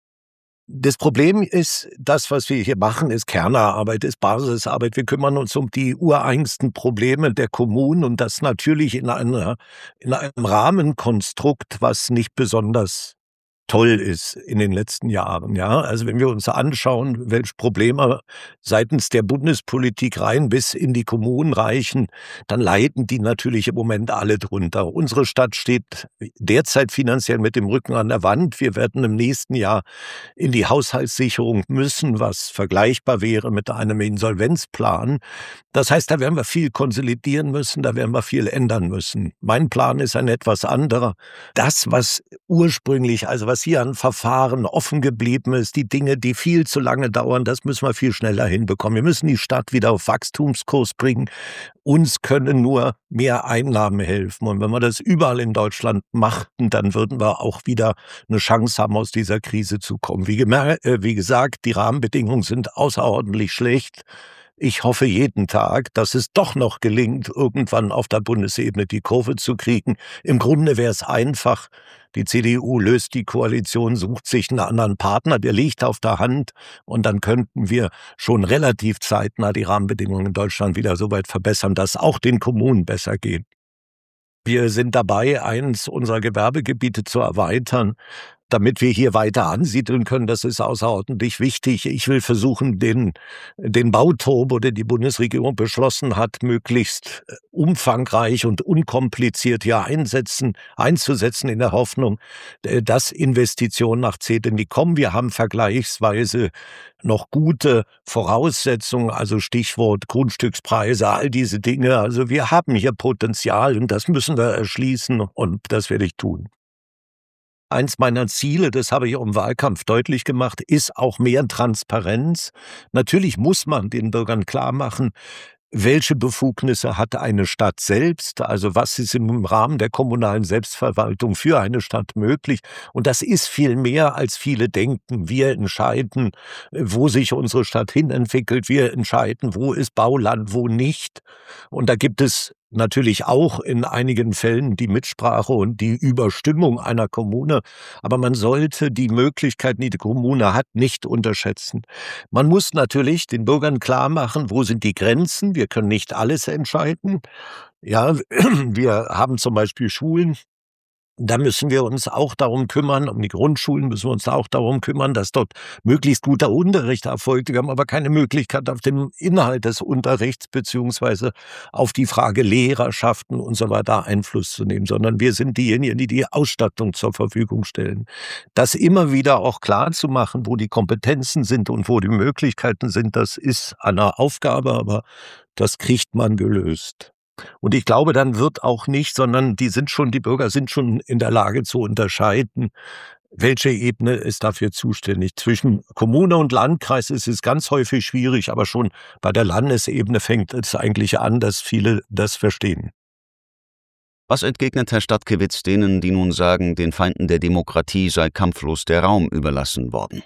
Das Problem ist, das, was wir hier machen, ist Kernarbeit, ist Basisarbeit. Wir kümmern uns um die ureigensten Probleme der Kommunen und das natürlich in einer, in einem Rahmenkonstrukt, was nicht besonders toll ist in den letzten Jahren. Ja, also wenn wir uns anschauen, welche Probleme seitens der Bundespolitik rein bis in die Kommunen reichen, dann leiden die natürlich im Moment alle drunter. Unsere Stadt steht derzeit finanziell mit dem Rücken an der Wand. Wir werden im nächsten Jahr in die Haushaltssicherung müssen, was vergleichbar wäre mit einem Insolvenzplan. Das heißt, da werden wir viel konsolidieren müssen, da werden wir viel ändern müssen. Mein Plan ist ein etwas anderer. Das, was ursprünglich, also was hier an Verfahren offen geblieben ist, die Dinge, die viel zu lange dauern, das müssen wir viel schneller hinbekommen. Wir müssen die Stadt wieder auf Wachstumskurs bringen. Uns können nur mehr Einnahmen helfen. Und wenn wir das überall in Deutschland machten, dann würden wir auch wieder eine Chance haben, aus dieser Krise zu kommen. Wie, gemerkt, äh, wie gesagt, die Rahmenbedingungen sind außerordentlich schlecht. Ich hoffe jeden Tag, dass es doch noch gelingt, irgendwann auf der Bundesebene die Kurve zu kriegen. Im Grunde wäre es einfach. Die C D U löst die Koalition, sucht sich einen anderen Partner, der liegt auf der Hand und dann könnten wir schon relativ zeitnah die Rahmenbedingungen in Deutschland wieder so weit verbessern, dass auch den Kommunen besser geht. Wir sind dabei, eins unserer Gewerbegebiete zu erweitern. damit wir hier weiter ansiedeln können, das ist außerordentlich wichtig. Ich will versuchen, den, den Bauturbo, den die Bundesregierung beschlossen hat, möglichst umfangreich und unkompliziert hier einsetzen, einzusetzen in der Hoffnung, dass Investitionen nach Zehdenick kommen. Wir haben vergleichsweise noch gute Voraussetzungen, also Stichwort Grundstückspreise, all diese Dinge. Also wir haben hier Potenzial und das müssen wir erschließen und das werde ich tun. Eins meiner Ziele, das habe ich auch im Wahlkampf deutlich gemacht, ist auch mehr Transparenz. Natürlich muss man den Bürgern klar machen, welche Befugnisse hat eine Stadt selbst, also was ist im Rahmen der kommunalen Selbstverwaltung für eine Stadt möglich. Und das ist viel mehr, als viele denken. Wir entscheiden, wo sich unsere Stadt hinentwickelt. Wir entscheiden, wo ist Bauland, wo nicht. Und da gibt es natürlich auch in einigen Fällen die Mitsprache und die Überstimmung einer Kommune. Aber man sollte die Möglichkeiten, die die Kommune hat, nicht unterschätzen. Man muss natürlich den Bürgern klar machen, wo sind die Grenzen. Wir können nicht alles entscheiden. Ja, wir haben zum Beispiel Schulen. Da müssen wir uns auch darum kümmern, um die Grundschulen müssen wir uns auch darum kümmern, dass dort möglichst guter Unterricht erfolgt. Wir haben aber keine Möglichkeit, auf den Inhalt des Unterrichts beziehungsweise auf die Frage Lehrerschaften und so weiter Einfluss zu nehmen, sondern wir sind diejenigen, die die Ausstattung zur Verfügung stellen. Das immer wieder auch klar zu machen, wo die Kompetenzen sind und wo die Möglichkeiten sind, das ist eine Aufgabe, aber das kriegt man gelöst. Und ich glaube, dann wird auch nicht, sondern die sind schon, die Bürger sind schon in der Lage zu unterscheiden, welche Ebene ist dafür zuständig. Zwischen Kommune und Landkreis ist es ganz häufig schwierig, aber schon bei der Landesebene fängt es eigentlich an, dass viele das verstehen. Was entgegnet Herr Stadtkiewicz denen, die nun sagen, den Feinden der Demokratie sei kampflos der Raum überlassen worden?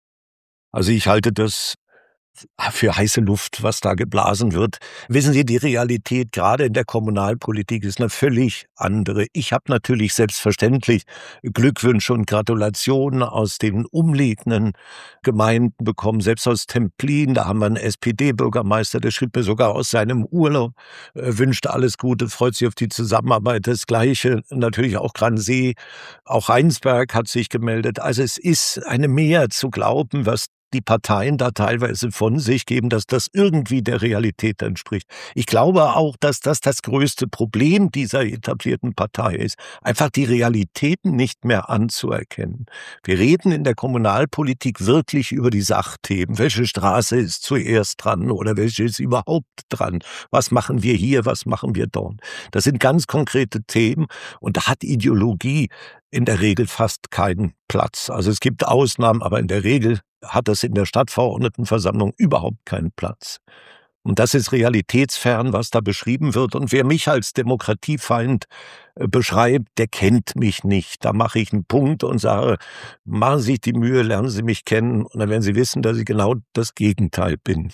Also ich halte das für heiße Luft, was da geblasen wird. Wissen Sie, die Realität gerade in der Kommunalpolitik ist eine völlig andere. Ich habe natürlich selbstverständlich Glückwünsche und Gratulationen aus den umliegenden Gemeinden bekommen, selbst aus Templin. Da haben wir einen S P D-Bürgermeister, der schrieb mir sogar aus seinem Urlaub, äh, wünscht alles Gute, freut sich auf die Zusammenarbeit. Das Gleiche natürlich auch Gransee, auch Rheinsberg hat sich gemeldet. Also es ist eine Mehr zu glauben, was die Parteien da teilweise von sich geben, dass das irgendwie der Realität entspricht. Ich glaube auch, dass das das größte Problem dieser etablierten Partei ist, einfach die Realitäten nicht mehr anzuerkennen. Wir reden in der Kommunalpolitik wirklich über die Sachthemen. Welche Straße ist zuerst dran oder welche ist überhaupt dran? Was machen wir hier, was machen wir dort? Das sind ganz konkrete Themen und da hat Ideologie in der Regel fast keinen Platz. Also es gibt Ausnahmen, aber in der Regel hat das in der Stadtverordnetenversammlung überhaupt keinen Platz. Und das ist realitätsfern, was da beschrieben wird. Und wer mich als Demokratiefeind äh, beschreibt, der kennt mich nicht. Da mache ich einen Punkt und sage, machen Sie sich die Mühe, lernen Sie mich kennen. Und dann werden Sie wissen, dass ich genau das Gegenteil bin.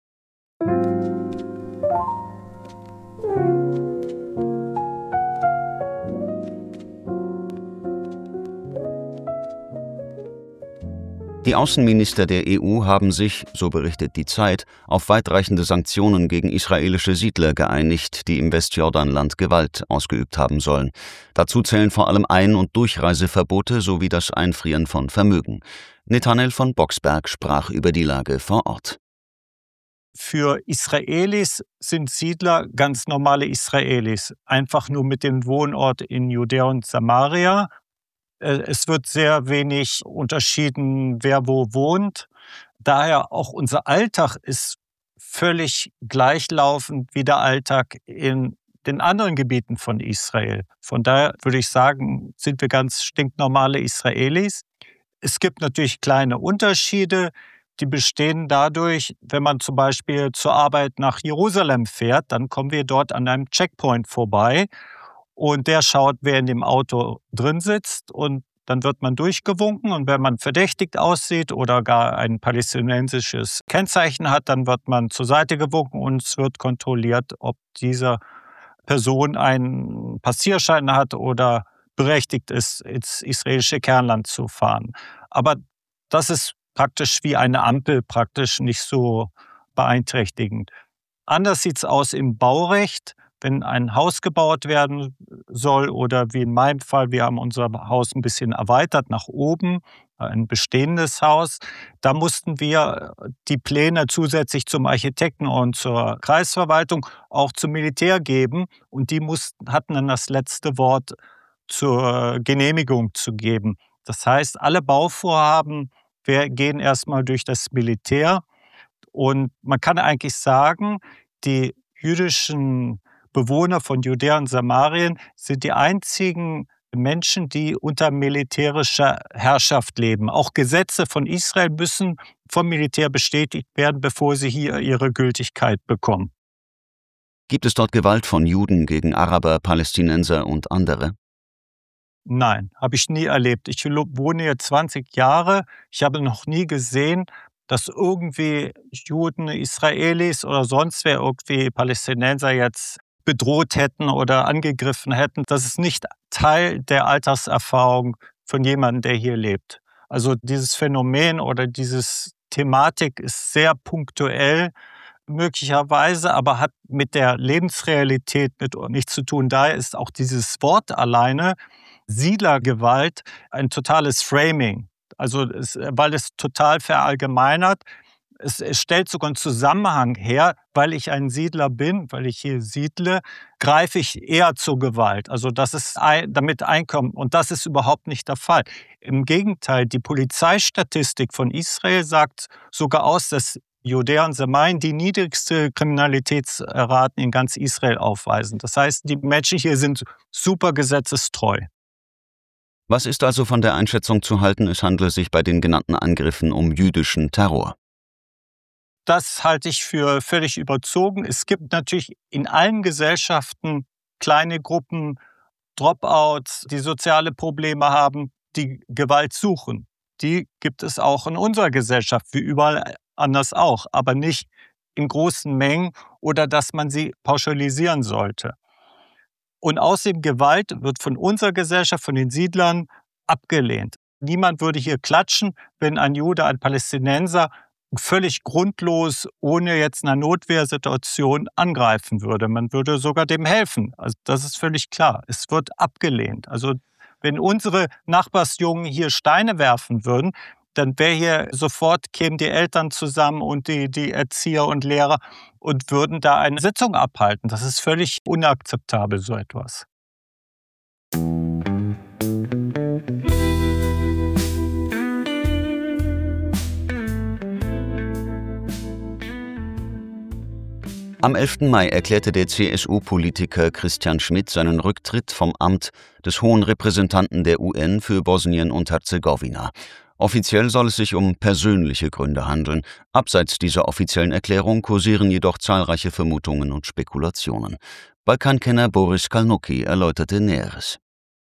Die Außenminister der E U haben sich, so berichtet die Zeit, auf weitreichende Sanktionen gegen israelische Siedler geeinigt, die im Westjordanland Gewalt ausgeübt haben sollen. Dazu zählen vor allem Ein- und Durchreiseverbote sowie das Einfrieren von Vermögen. Netanel von Boxberg sprach über die Lage vor Ort. Für Israelis sind Siedler ganz normale Israelis, einfach nur mit dem Wohnort in Judäa und Samaria. Es wird sehr wenig unterschieden, wer wo wohnt. Daher auch unser Alltag ist völlig gleichlaufend wie der Alltag in den anderen Gebieten von Israel. Von daher würde ich sagen, sind wir ganz stinknormale Israelis. Es gibt natürlich kleine Unterschiede, die bestehen dadurch, wenn man zum Beispiel zur Arbeit nach Jerusalem fährt, dann kommen wir dort an einem Checkpoint vorbei. Und der schaut, wer in dem Auto drin sitzt und dann wird man durchgewunken. Und wenn man verdächtigt aussieht oder gar ein palästinensisches Kennzeichen hat, dann wird man zur Seite gewunken und es wird kontrolliert, ob diese Person einen Passierschein hat oder berechtigt ist, ins israelische Kernland zu fahren. Aber das ist praktisch wie eine Ampel, praktisch nicht so beeinträchtigend. Anders sieht es aus im Baurecht. wenn ein Haus gebaut werden soll oder wie in meinem Fall, wir haben unser Haus ein bisschen erweitert nach oben, ein bestehendes Haus, da mussten wir die Pläne zusätzlich zum Architekten und zur Kreisverwaltung auch zum Militär geben und die mussten, hatten dann das letzte Wort zur Genehmigung zu geben. Das heißt, alle Bauvorhaben wir gehen erstmal durch das Militär und man kann eigentlich sagen, die jüdischen Bewohner von Judäa und Samarien sind die einzigen Menschen, die unter militärischer Herrschaft leben. Auch Gesetze von Israel müssen vom Militär bestätigt werden, bevor sie hier ihre Gültigkeit bekommen. Gibt es dort Gewalt von Juden gegen Araber, Palästinenser und andere? Nein, habe ich nie erlebt. Ich wohne hier zwanzig Jahre. Ich habe noch nie gesehen, dass irgendwie Juden, Israelis oder sonst wer irgendwie Palästinenser jetzt bedroht hätten oder angegriffen hätten. Das ist nicht Teil der Alltagserfahrung von jemandem, der hier lebt. Also dieses Phänomen oder diese Thematik ist sehr punktuell möglicherweise, aber hat mit der Lebensrealität nichts zu tun. Daher ist auch dieses Wort alleine Siedlergewalt ein totales Framing. Also es, weil es total verallgemeinert. Es, es stellt sogar einen Zusammenhang her, weil ich ein Siedler bin, weil ich hier siedle, greife ich eher zur Gewalt. Also das ist ein, damit Einkommen. Und das ist überhaupt nicht der Fall. Im Gegenteil, die Polizeistatistik von Israel sagt sogar aus, dass Judäa und Samarien die niedrigste Kriminalitätsraten in ganz Israel aufweisen. Das heißt, die Menschen hier sind super gesetzestreu. Was ist also von der Einschätzung zu halten, es handle sich bei den genannten Angriffen um jüdischen Terror? Das halte ich für völlig überzogen. Es gibt natürlich in allen Gesellschaften kleine Gruppen, Dropouts, die soziale Probleme haben, die Gewalt suchen. Die gibt es auch in unserer Gesellschaft, wie überall anders auch, aber nicht in großen Mengen oder dass man sie pauschalisieren sollte. Und außerdem Gewalt wird von unserer Gesellschaft, von den Siedlern abgelehnt. Niemand würde hier klatschen, wenn ein Jude, ein Palästinenser völlig grundlos, ohne jetzt eine Notwehrsituation angreifen würde. Man würde sogar dem helfen. Also das ist völlig klar. Es wird abgelehnt. Also wenn unsere Nachbarsjungen hier Steine werfen würden, dann wäre hier sofort, kämen die Eltern zusammen und die, die Erzieher und Lehrer und würden da eine Sitzung abhalten. Das ist völlig unakzeptabel, so etwas. Am elften Mai erklärte der C S U-Politiker Christian Schmidt seinen Rücktritt vom Amt des Hohen Repräsentanten der U N für Bosnien und Herzegowina. Offiziell soll es sich um persönliche Gründe handeln. Abseits dieser offiziellen Erklärung kursieren jedoch zahlreiche Vermutungen und Spekulationen. Balkankenner Boris Kalnucki erläuterte Näheres.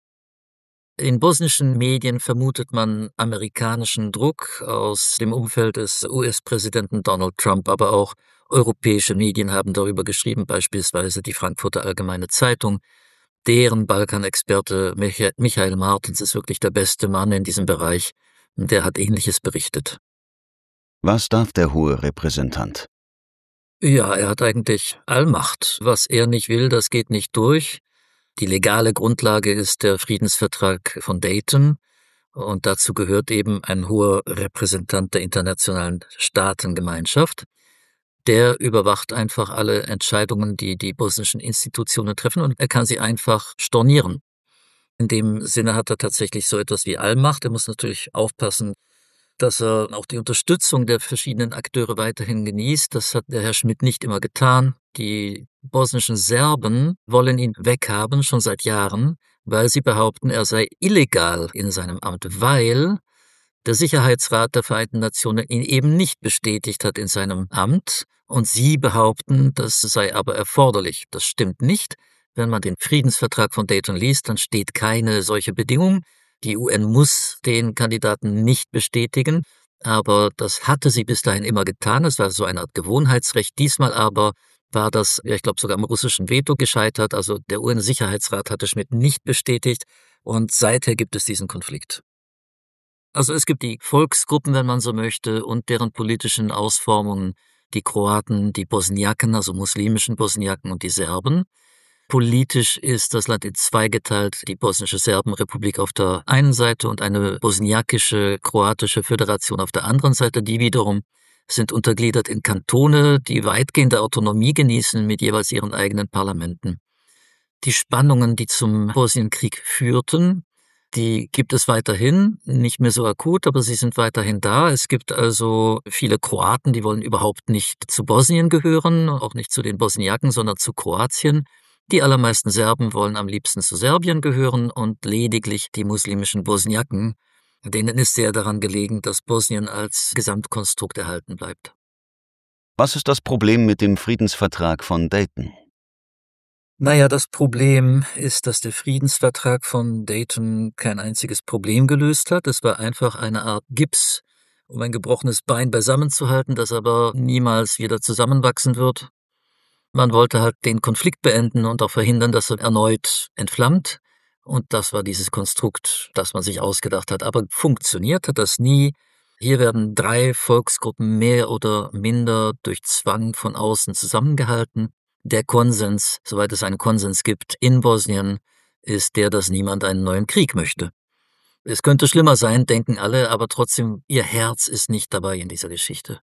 In bosnischen Medien vermutet man amerikanischen Druck aus dem Umfeld des U S-Präsidenten Donald Trump, aber auch europäische Medien haben darüber geschrieben, beispielsweise die Frankfurter Allgemeine Zeitung. Deren Balkanexperte Michael Martens ist wirklich der beste Mann in diesem Bereich. Der hat Ähnliches berichtet. Was darf der hohe Repräsentant? Ja, er hat eigentlich Allmacht. Was er nicht will, das geht nicht durch. Die legale Grundlage ist der Friedensvertrag von Dayton. Und dazu gehört eben ein hoher Repräsentant der internationalen Staatengemeinschaft. Der überwacht einfach alle Entscheidungen, die die bosnischen Institutionen treffen, und er kann sie einfach stornieren. In dem Sinne hat er tatsächlich so etwas wie Allmacht. Er muss natürlich aufpassen, dass er auch die Unterstützung der verschiedenen Akteure weiterhin genießt. Das hat der Herr Schmidt nicht immer getan. Die bosnischen Serben wollen ihn weghaben, schon seit Jahren, weil sie behaupten, er sei illegal in seinem Amt, weil der Sicherheitsrat der Vereinten Nationen ihn eben nicht bestätigt hat in seinem Amt, und sie behaupten, das sei aber erforderlich. Das stimmt nicht. Wenn man den Friedensvertrag von Dayton liest, dann steht keine solche Bedingung. Die U N muss den Kandidaten nicht bestätigen, aber das hatte sie bis dahin immer getan. Es war so eine Art Gewohnheitsrecht. Diesmal aber war das, ja, ich glaube, sogar am russischen Veto gescheitert. Also der U N-Sicherheitsrat hatte Schmidt nicht bestätigt, und seither gibt es diesen Konflikt. Also es gibt die Volksgruppen, wenn man so möchte, und deren politischen Ausformungen, die Kroaten, die Bosniaken, also muslimischen Bosniaken, und die Serben. Politisch ist das Land in zwei geteilt, die bosnische Serbenrepublik auf der einen Seite und eine bosniakische, kroatische Föderation auf der anderen Seite. Die wiederum sind untergliedert in Kantone, die weitgehende Autonomie genießen mit jeweils ihren eigenen Parlamenten. Die Spannungen, die zum Bosnienkrieg führten, die gibt es weiterhin, nicht mehr so akut, aber sie sind weiterhin da. Es gibt also viele Kroaten, die wollen überhaupt nicht zu Bosnien gehören, auch nicht zu den Bosniaken, sondern zu Kroatien. Die allermeisten Serben wollen am liebsten zu Serbien gehören und lediglich die muslimischen Bosniaken, denen ist sehr daran gelegen, dass Bosnien als Gesamtkonstrukt erhalten bleibt. Was ist das Problem mit dem Friedensvertrag von Dayton? Naja, das Problem ist, dass der Friedensvertrag von Dayton kein einziges Problem gelöst hat. Es war einfach eine Art Gips, um ein gebrochenes Bein beisammenzuhalten, das aber niemals wieder zusammenwachsen wird. Man wollte halt den Konflikt beenden und auch verhindern, dass er erneut entflammt. Und das war dieses Konstrukt, das man sich ausgedacht hat. Aber funktioniert hat das nie. Hier werden drei Volksgruppen mehr oder minder durch Zwang von außen zusammengehalten. Der Konsens, soweit es einen Konsens gibt in Bosnien, ist der, dass niemand einen neuen Krieg möchte. Es könnte schlimmer sein, denken alle, aber trotzdem, ihr Herz ist nicht dabei in dieser Geschichte.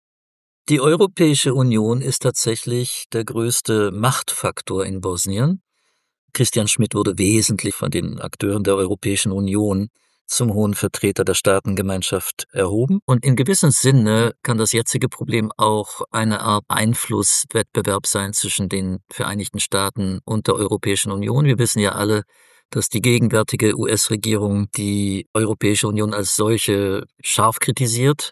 Die Europäische Union ist tatsächlich der größte Machtfaktor in Bosnien. Christian Schmidt wurde wesentlich von den Akteuren der Europäischen Union zum hohen Vertreter der Staatengemeinschaft erhoben. Und in gewissem Sinne kann das jetzige Problem auch eine Art Einflusswettbewerb sein zwischen den Vereinigten Staaten und der Europäischen Union. Wir wissen ja alle, dass die gegenwärtige U S-Regierung die Europäische Union als solche scharf kritisiert.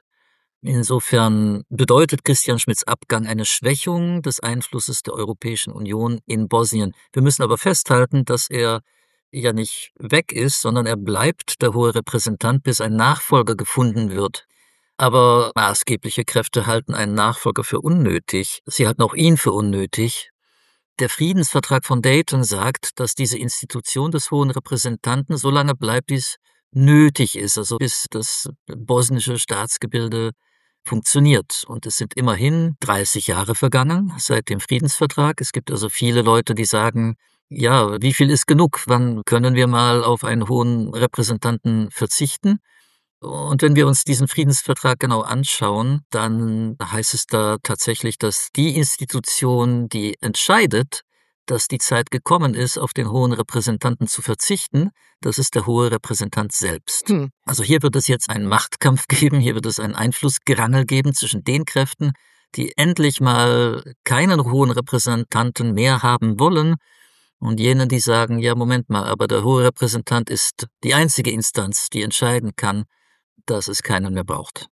Insofern bedeutet Christian Schmidts Abgang eine Schwächung des Einflusses der Europäischen Union in Bosnien. Wir müssen aber festhalten, dass er ja nicht weg ist, sondern er bleibt der hohe Repräsentant, bis ein Nachfolger gefunden wird. Aber maßgebliche Kräfte halten einen Nachfolger für unnötig. Sie halten auch ihn für unnötig. Der Friedensvertrag von Dayton sagt, dass diese Institution des hohen Repräsentanten so lange bleibt, wie es nötig ist, also bis das bosnische Staatsgebilde funktioniert. Und es sind immerhin dreißig Jahre vergangen seit dem Friedensvertrag. Es gibt also viele Leute, die sagen, ja, wie viel ist genug? Wann können wir mal auf einen hohen Repräsentanten verzichten? Und wenn wir uns diesen Friedensvertrag genau anschauen, dann heißt es da tatsächlich, dass die Institution, die entscheidet, dass die Zeit gekommen ist, auf den hohen Repräsentanten zu verzichten, das ist der hohe Repräsentant selbst. Hm. Also hier wird es jetzt einen Machtkampf geben, hier wird es einen Einflussgerangel geben zwischen den Kräften, die endlich mal keinen hohen Repräsentanten mehr haben wollen, und jenen, die sagen, ja, Moment mal, aber der hohe Repräsentant ist die einzige Instanz, die entscheiden kann, dass es keinen mehr braucht.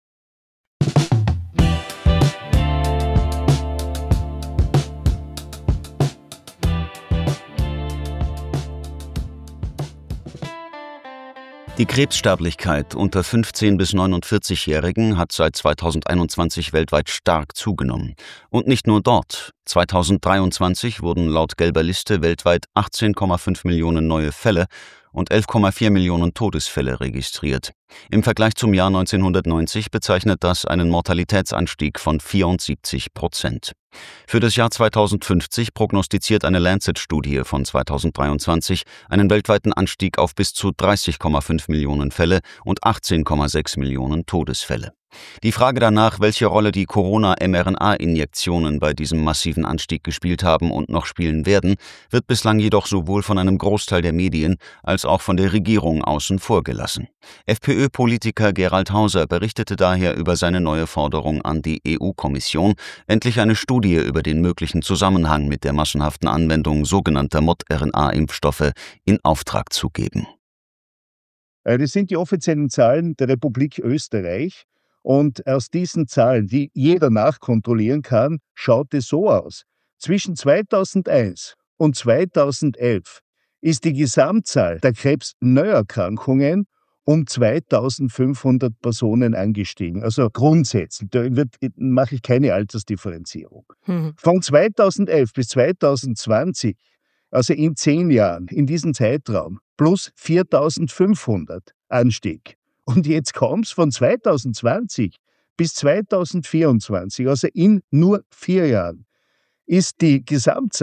Die Krebssterblichkeit unter fünfzehn- bis neunundvierzig-Jährigen hat seit zweitausendeinundzwanzig weltweit stark zugenommen. Und nicht nur dort. zweitausenddreiundzwanzig wurden laut gelber Liste weltweit achtzehn Komma fünf Millionen neue Fälle und elf Komma vier Millionen Todesfälle registriert. Im Vergleich zum Jahr neunzehnhundertneunzig bezeichnet das einen Mortalitätsanstieg von vierundsiebzig Prozent. Für das Jahr zweitausendfünfzig prognostiziert eine Lancet-Studie von zweitausenddreiundzwanzig einen weltweiten Anstieg auf bis zu dreißig Komma fünf Millionen Fälle und achtzehn Komma sechs Millionen Todesfälle. Die Frage danach, welche Rolle die Corona-mRNA-Injektionen bei diesem massiven Anstieg gespielt haben und noch spielen werden, wird bislang jedoch sowohl von einem Großteil der Medien als auch von der Regierung außen vor gelassen. FPÖ-Politiker Gerald Hauser berichtete daher über seine neue Forderung an die E U-Kommission, endlich eine Studie über den möglichen Zusammenhang mit der massenhaften Anwendung sogenannter Mod-RNA-Impfstoffe in Auftrag zu geben. Das sind die offiziellen Zahlen der Republik Österreich. Und aus diesen Zahlen, die jeder nachkontrollieren kann, schaut es so aus. Zwischen zweitausendeins und zweitausendelf ist die Gesamtzahl der Krebsneuerkrankungen um zweitausendfünfhundert Personen angestiegen. Also grundsätzlich, da wird, mache ich keine Altersdifferenzierung. Mhm. Von zweitausendelf bis zweitausendzwanzig, also in zehn Jahren, in diesem Zeitraum, plus viertausendfünfhundert Anstieg. Und jetzt kommt es von zweitausendzwanzig bis zweitausendvierundzwanzig, also in nur vier Jahren, ist die Gesamtzahl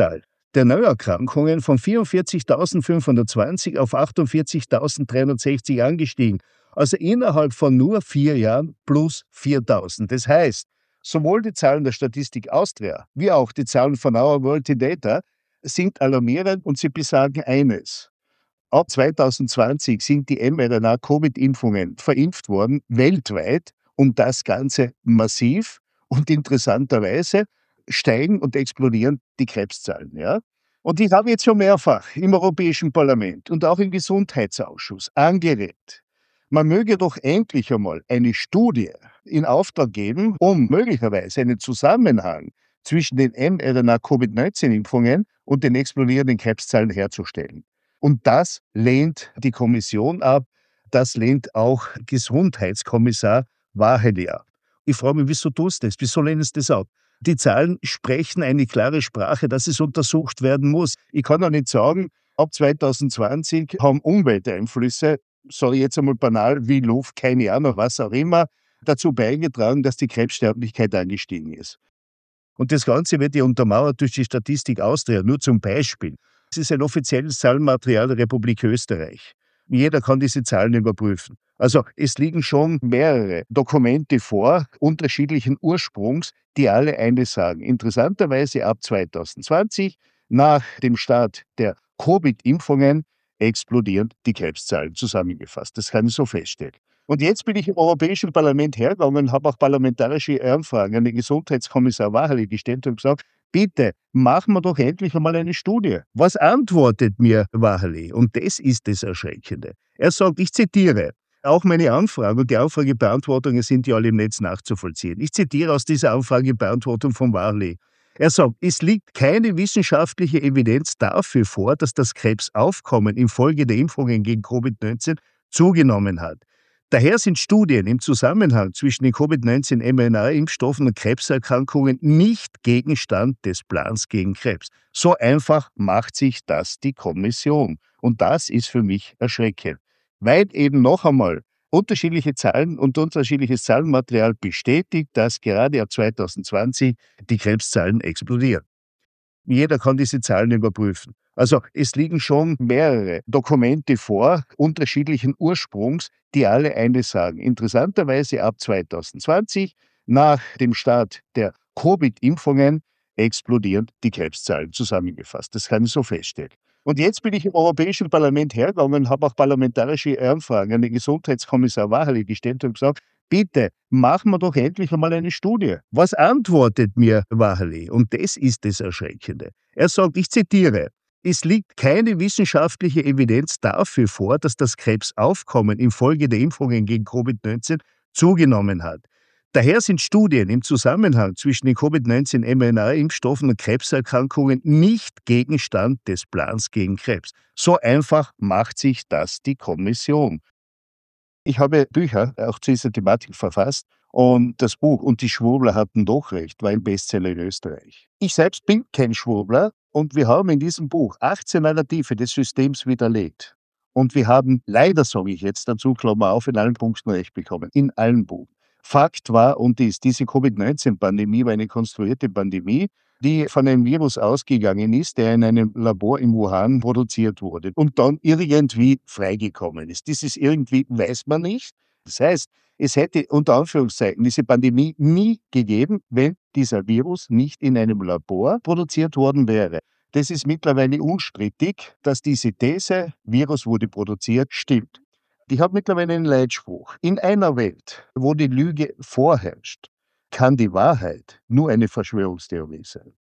der Neuerkrankungen von vierundvierzigtausendfünfhundertzwanzig auf achtundvierzigtausenddreihundertsechzig angestiegen. Also innerhalb von nur vier Jahren plus viertausend. Das heißt, sowohl die Zahlen der Statistik Austria wie auch die Zahlen von Our World in Data sind alarmierend und sie besagen eines. Ab zweitausendzwanzig sind die mRNA-Covid-Impfungen verimpft worden, weltweit, und das Ganze massiv. Und interessanterweise steigen und explodieren die Krebszahlen. Ja? Und ich habe jetzt schon mehrfach im Europäischen Parlament und auch im Gesundheitsausschuss angeregt, man möge doch endlich einmal eine Studie in Auftrag geben, um möglicherweise einen Zusammenhang zwischen den mRNA-Covid neunzehn Impfungen und den explodierenden Krebszahlen herzustellen. Und das lehnt die Kommission ab, das lehnt auch Gesundheitskommissar Várhelyi ab. Ich frage mich, wieso tust du das? Wieso lehnen sie das ab? Die Zahlen sprechen eine klare Sprache, dass es untersucht werden muss. Ich kann doch nicht sagen, ab zweitausendzwanzig haben Umwelteinflüsse, sage ich jetzt einmal banal, wie Luft, keine Ahnung, was auch immer, dazu beigetragen, dass die Krebssterblichkeit angestiegen ist. Und das Ganze wird ja untermauert durch die Statistik Austria, nur zum Beispiel. Es ist ein offizielles Zahlenmaterial der Republik Österreich. Jeder kann diese Zahlen überprüfen. Also es liegen schon mehrere Dokumente vor, unterschiedlichen Ursprungs, die alle eines sagen. Interessanterweise ab zweitausendzwanzig, nach dem Start der Covid-Impfungen, explodieren die Krebszahlen, zusammengefasst. Das kann ich so feststellen. Und jetzt bin ich im Europäischen Parlament hergegangen und habe auch parlamentarische Anfragen an den Gesundheitskommissar Várhelyi gestellt und gesagt, bitte, machen wir doch endlich einmal eine Studie. Was antwortet mir Várhelyi? Und das ist das Erschreckende. Er sagt, ich zitiere, auch meine Anfrage und die Anfragebeantwortungen sind ja alle im Netz nachzuvollziehen. Ich zitiere aus dieser Anfragebeantwortung von Várhelyi. Er sagt, es liegt keine wissenschaftliche Evidenz dafür vor, dass das Krebsaufkommen infolge der Impfungen gegen Covid neunzehn zugenommen hat. Daher sind Studien im Zusammenhang zwischen den Covid neunzehn mRNA-Impfstoffen und Krebserkrankungen nicht Gegenstand des Plans gegen Krebs. So einfach macht sich das die Kommission. Und das ist für mich erschreckend. Weil eben noch einmal unterschiedliche Zahlen und unterschiedliches Zahlenmaterial bestätigt, dass gerade ab zweitausendzwanzig die Krebszahlen explodieren. Jeder kann diese Zahlen überprüfen. Also es liegen schon mehrere Dokumente vor, unterschiedlichen Ursprungs, die alle eines sagen. Interessanterweise ab zweitausendzwanzig, nach dem Start der Covid-Impfungen, explodieren die Krebszahlen, zusammengefasst. Das kann ich so feststellen. Und jetzt bin ich im Europäischen Parlament hergegangen und habe auch parlamentarische Anfragen an den Gesundheitskommissar Várhelyi gestellt und gesagt, bitte, machen wir doch endlich einmal eine Studie. Was antwortet mir Várhelyi? Und das ist das Erschreckende. Er sagt, ich zitiere, es liegt keine wissenschaftliche Evidenz dafür vor, dass das Krebsaufkommen infolge der Impfungen gegen Covid neunzehn zugenommen hat. Daher sind Studien im Zusammenhang zwischen den Covid neunzehn mRNA-Impfstoffen und Krebserkrankungen nicht Gegenstand des Plans gegen Krebs. So einfach macht sich das die Kommission. Ich habe Bücher auch zu dieser Thematik verfasst und das Buch Und die Schwurbler hatten doch recht war ein Bestseller in Österreich. Ich selbst bin kein Schwurbler und wir haben in diesem Buch achtzehn Narrative des Systems widerlegt. Und wir haben leider, sage ich jetzt dazu, Klammer auf, in allen Punkten recht bekommen. In allen Punkten. Fakt war und ist, diese Covid neunzehn Pandemie war eine konstruierte Pandemie, die von einem Virus ausgegangen ist, der in einem Labor in Wuhan produziert wurde und dann irgendwie freigekommen ist. Dieses irgendwie weiß man nicht. Das heißt, es hätte unter Anführungszeichen diese Pandemie nie gegeben, wenn dieser Virus nicht in einem Labor produziert worden wäre. Das ist mittlerweile unstrittig, dass diese These, Virus wurde produziert, stimmt. Ich habe mittlerweile einen Leitspruch. In einer Welt, wo die Lüge vorherrscht, kann die Wahrheit nur eine Verschwörungstheorie sein.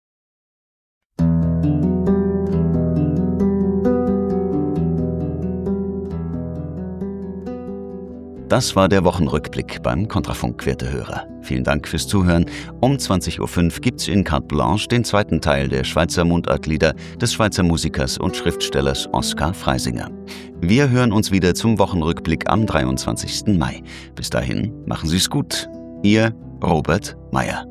Das war der Wochenrückblick beim Kontrafunk, werte Hörer. Vielen Dank fürs Zuhören. Um zwanzig Uhr fünf gibt's in Carte Blanche den zweiten Teil der Schweizer Mundartlieder des Schweizer Musikers und Schriftstellers Oskar Freisinger. Wir hören uns wieder zum Wochenrückblick am dreiundzwanzigsten Mai. Bis dahin, machen Sie's gut. Ihr Robert Meyer.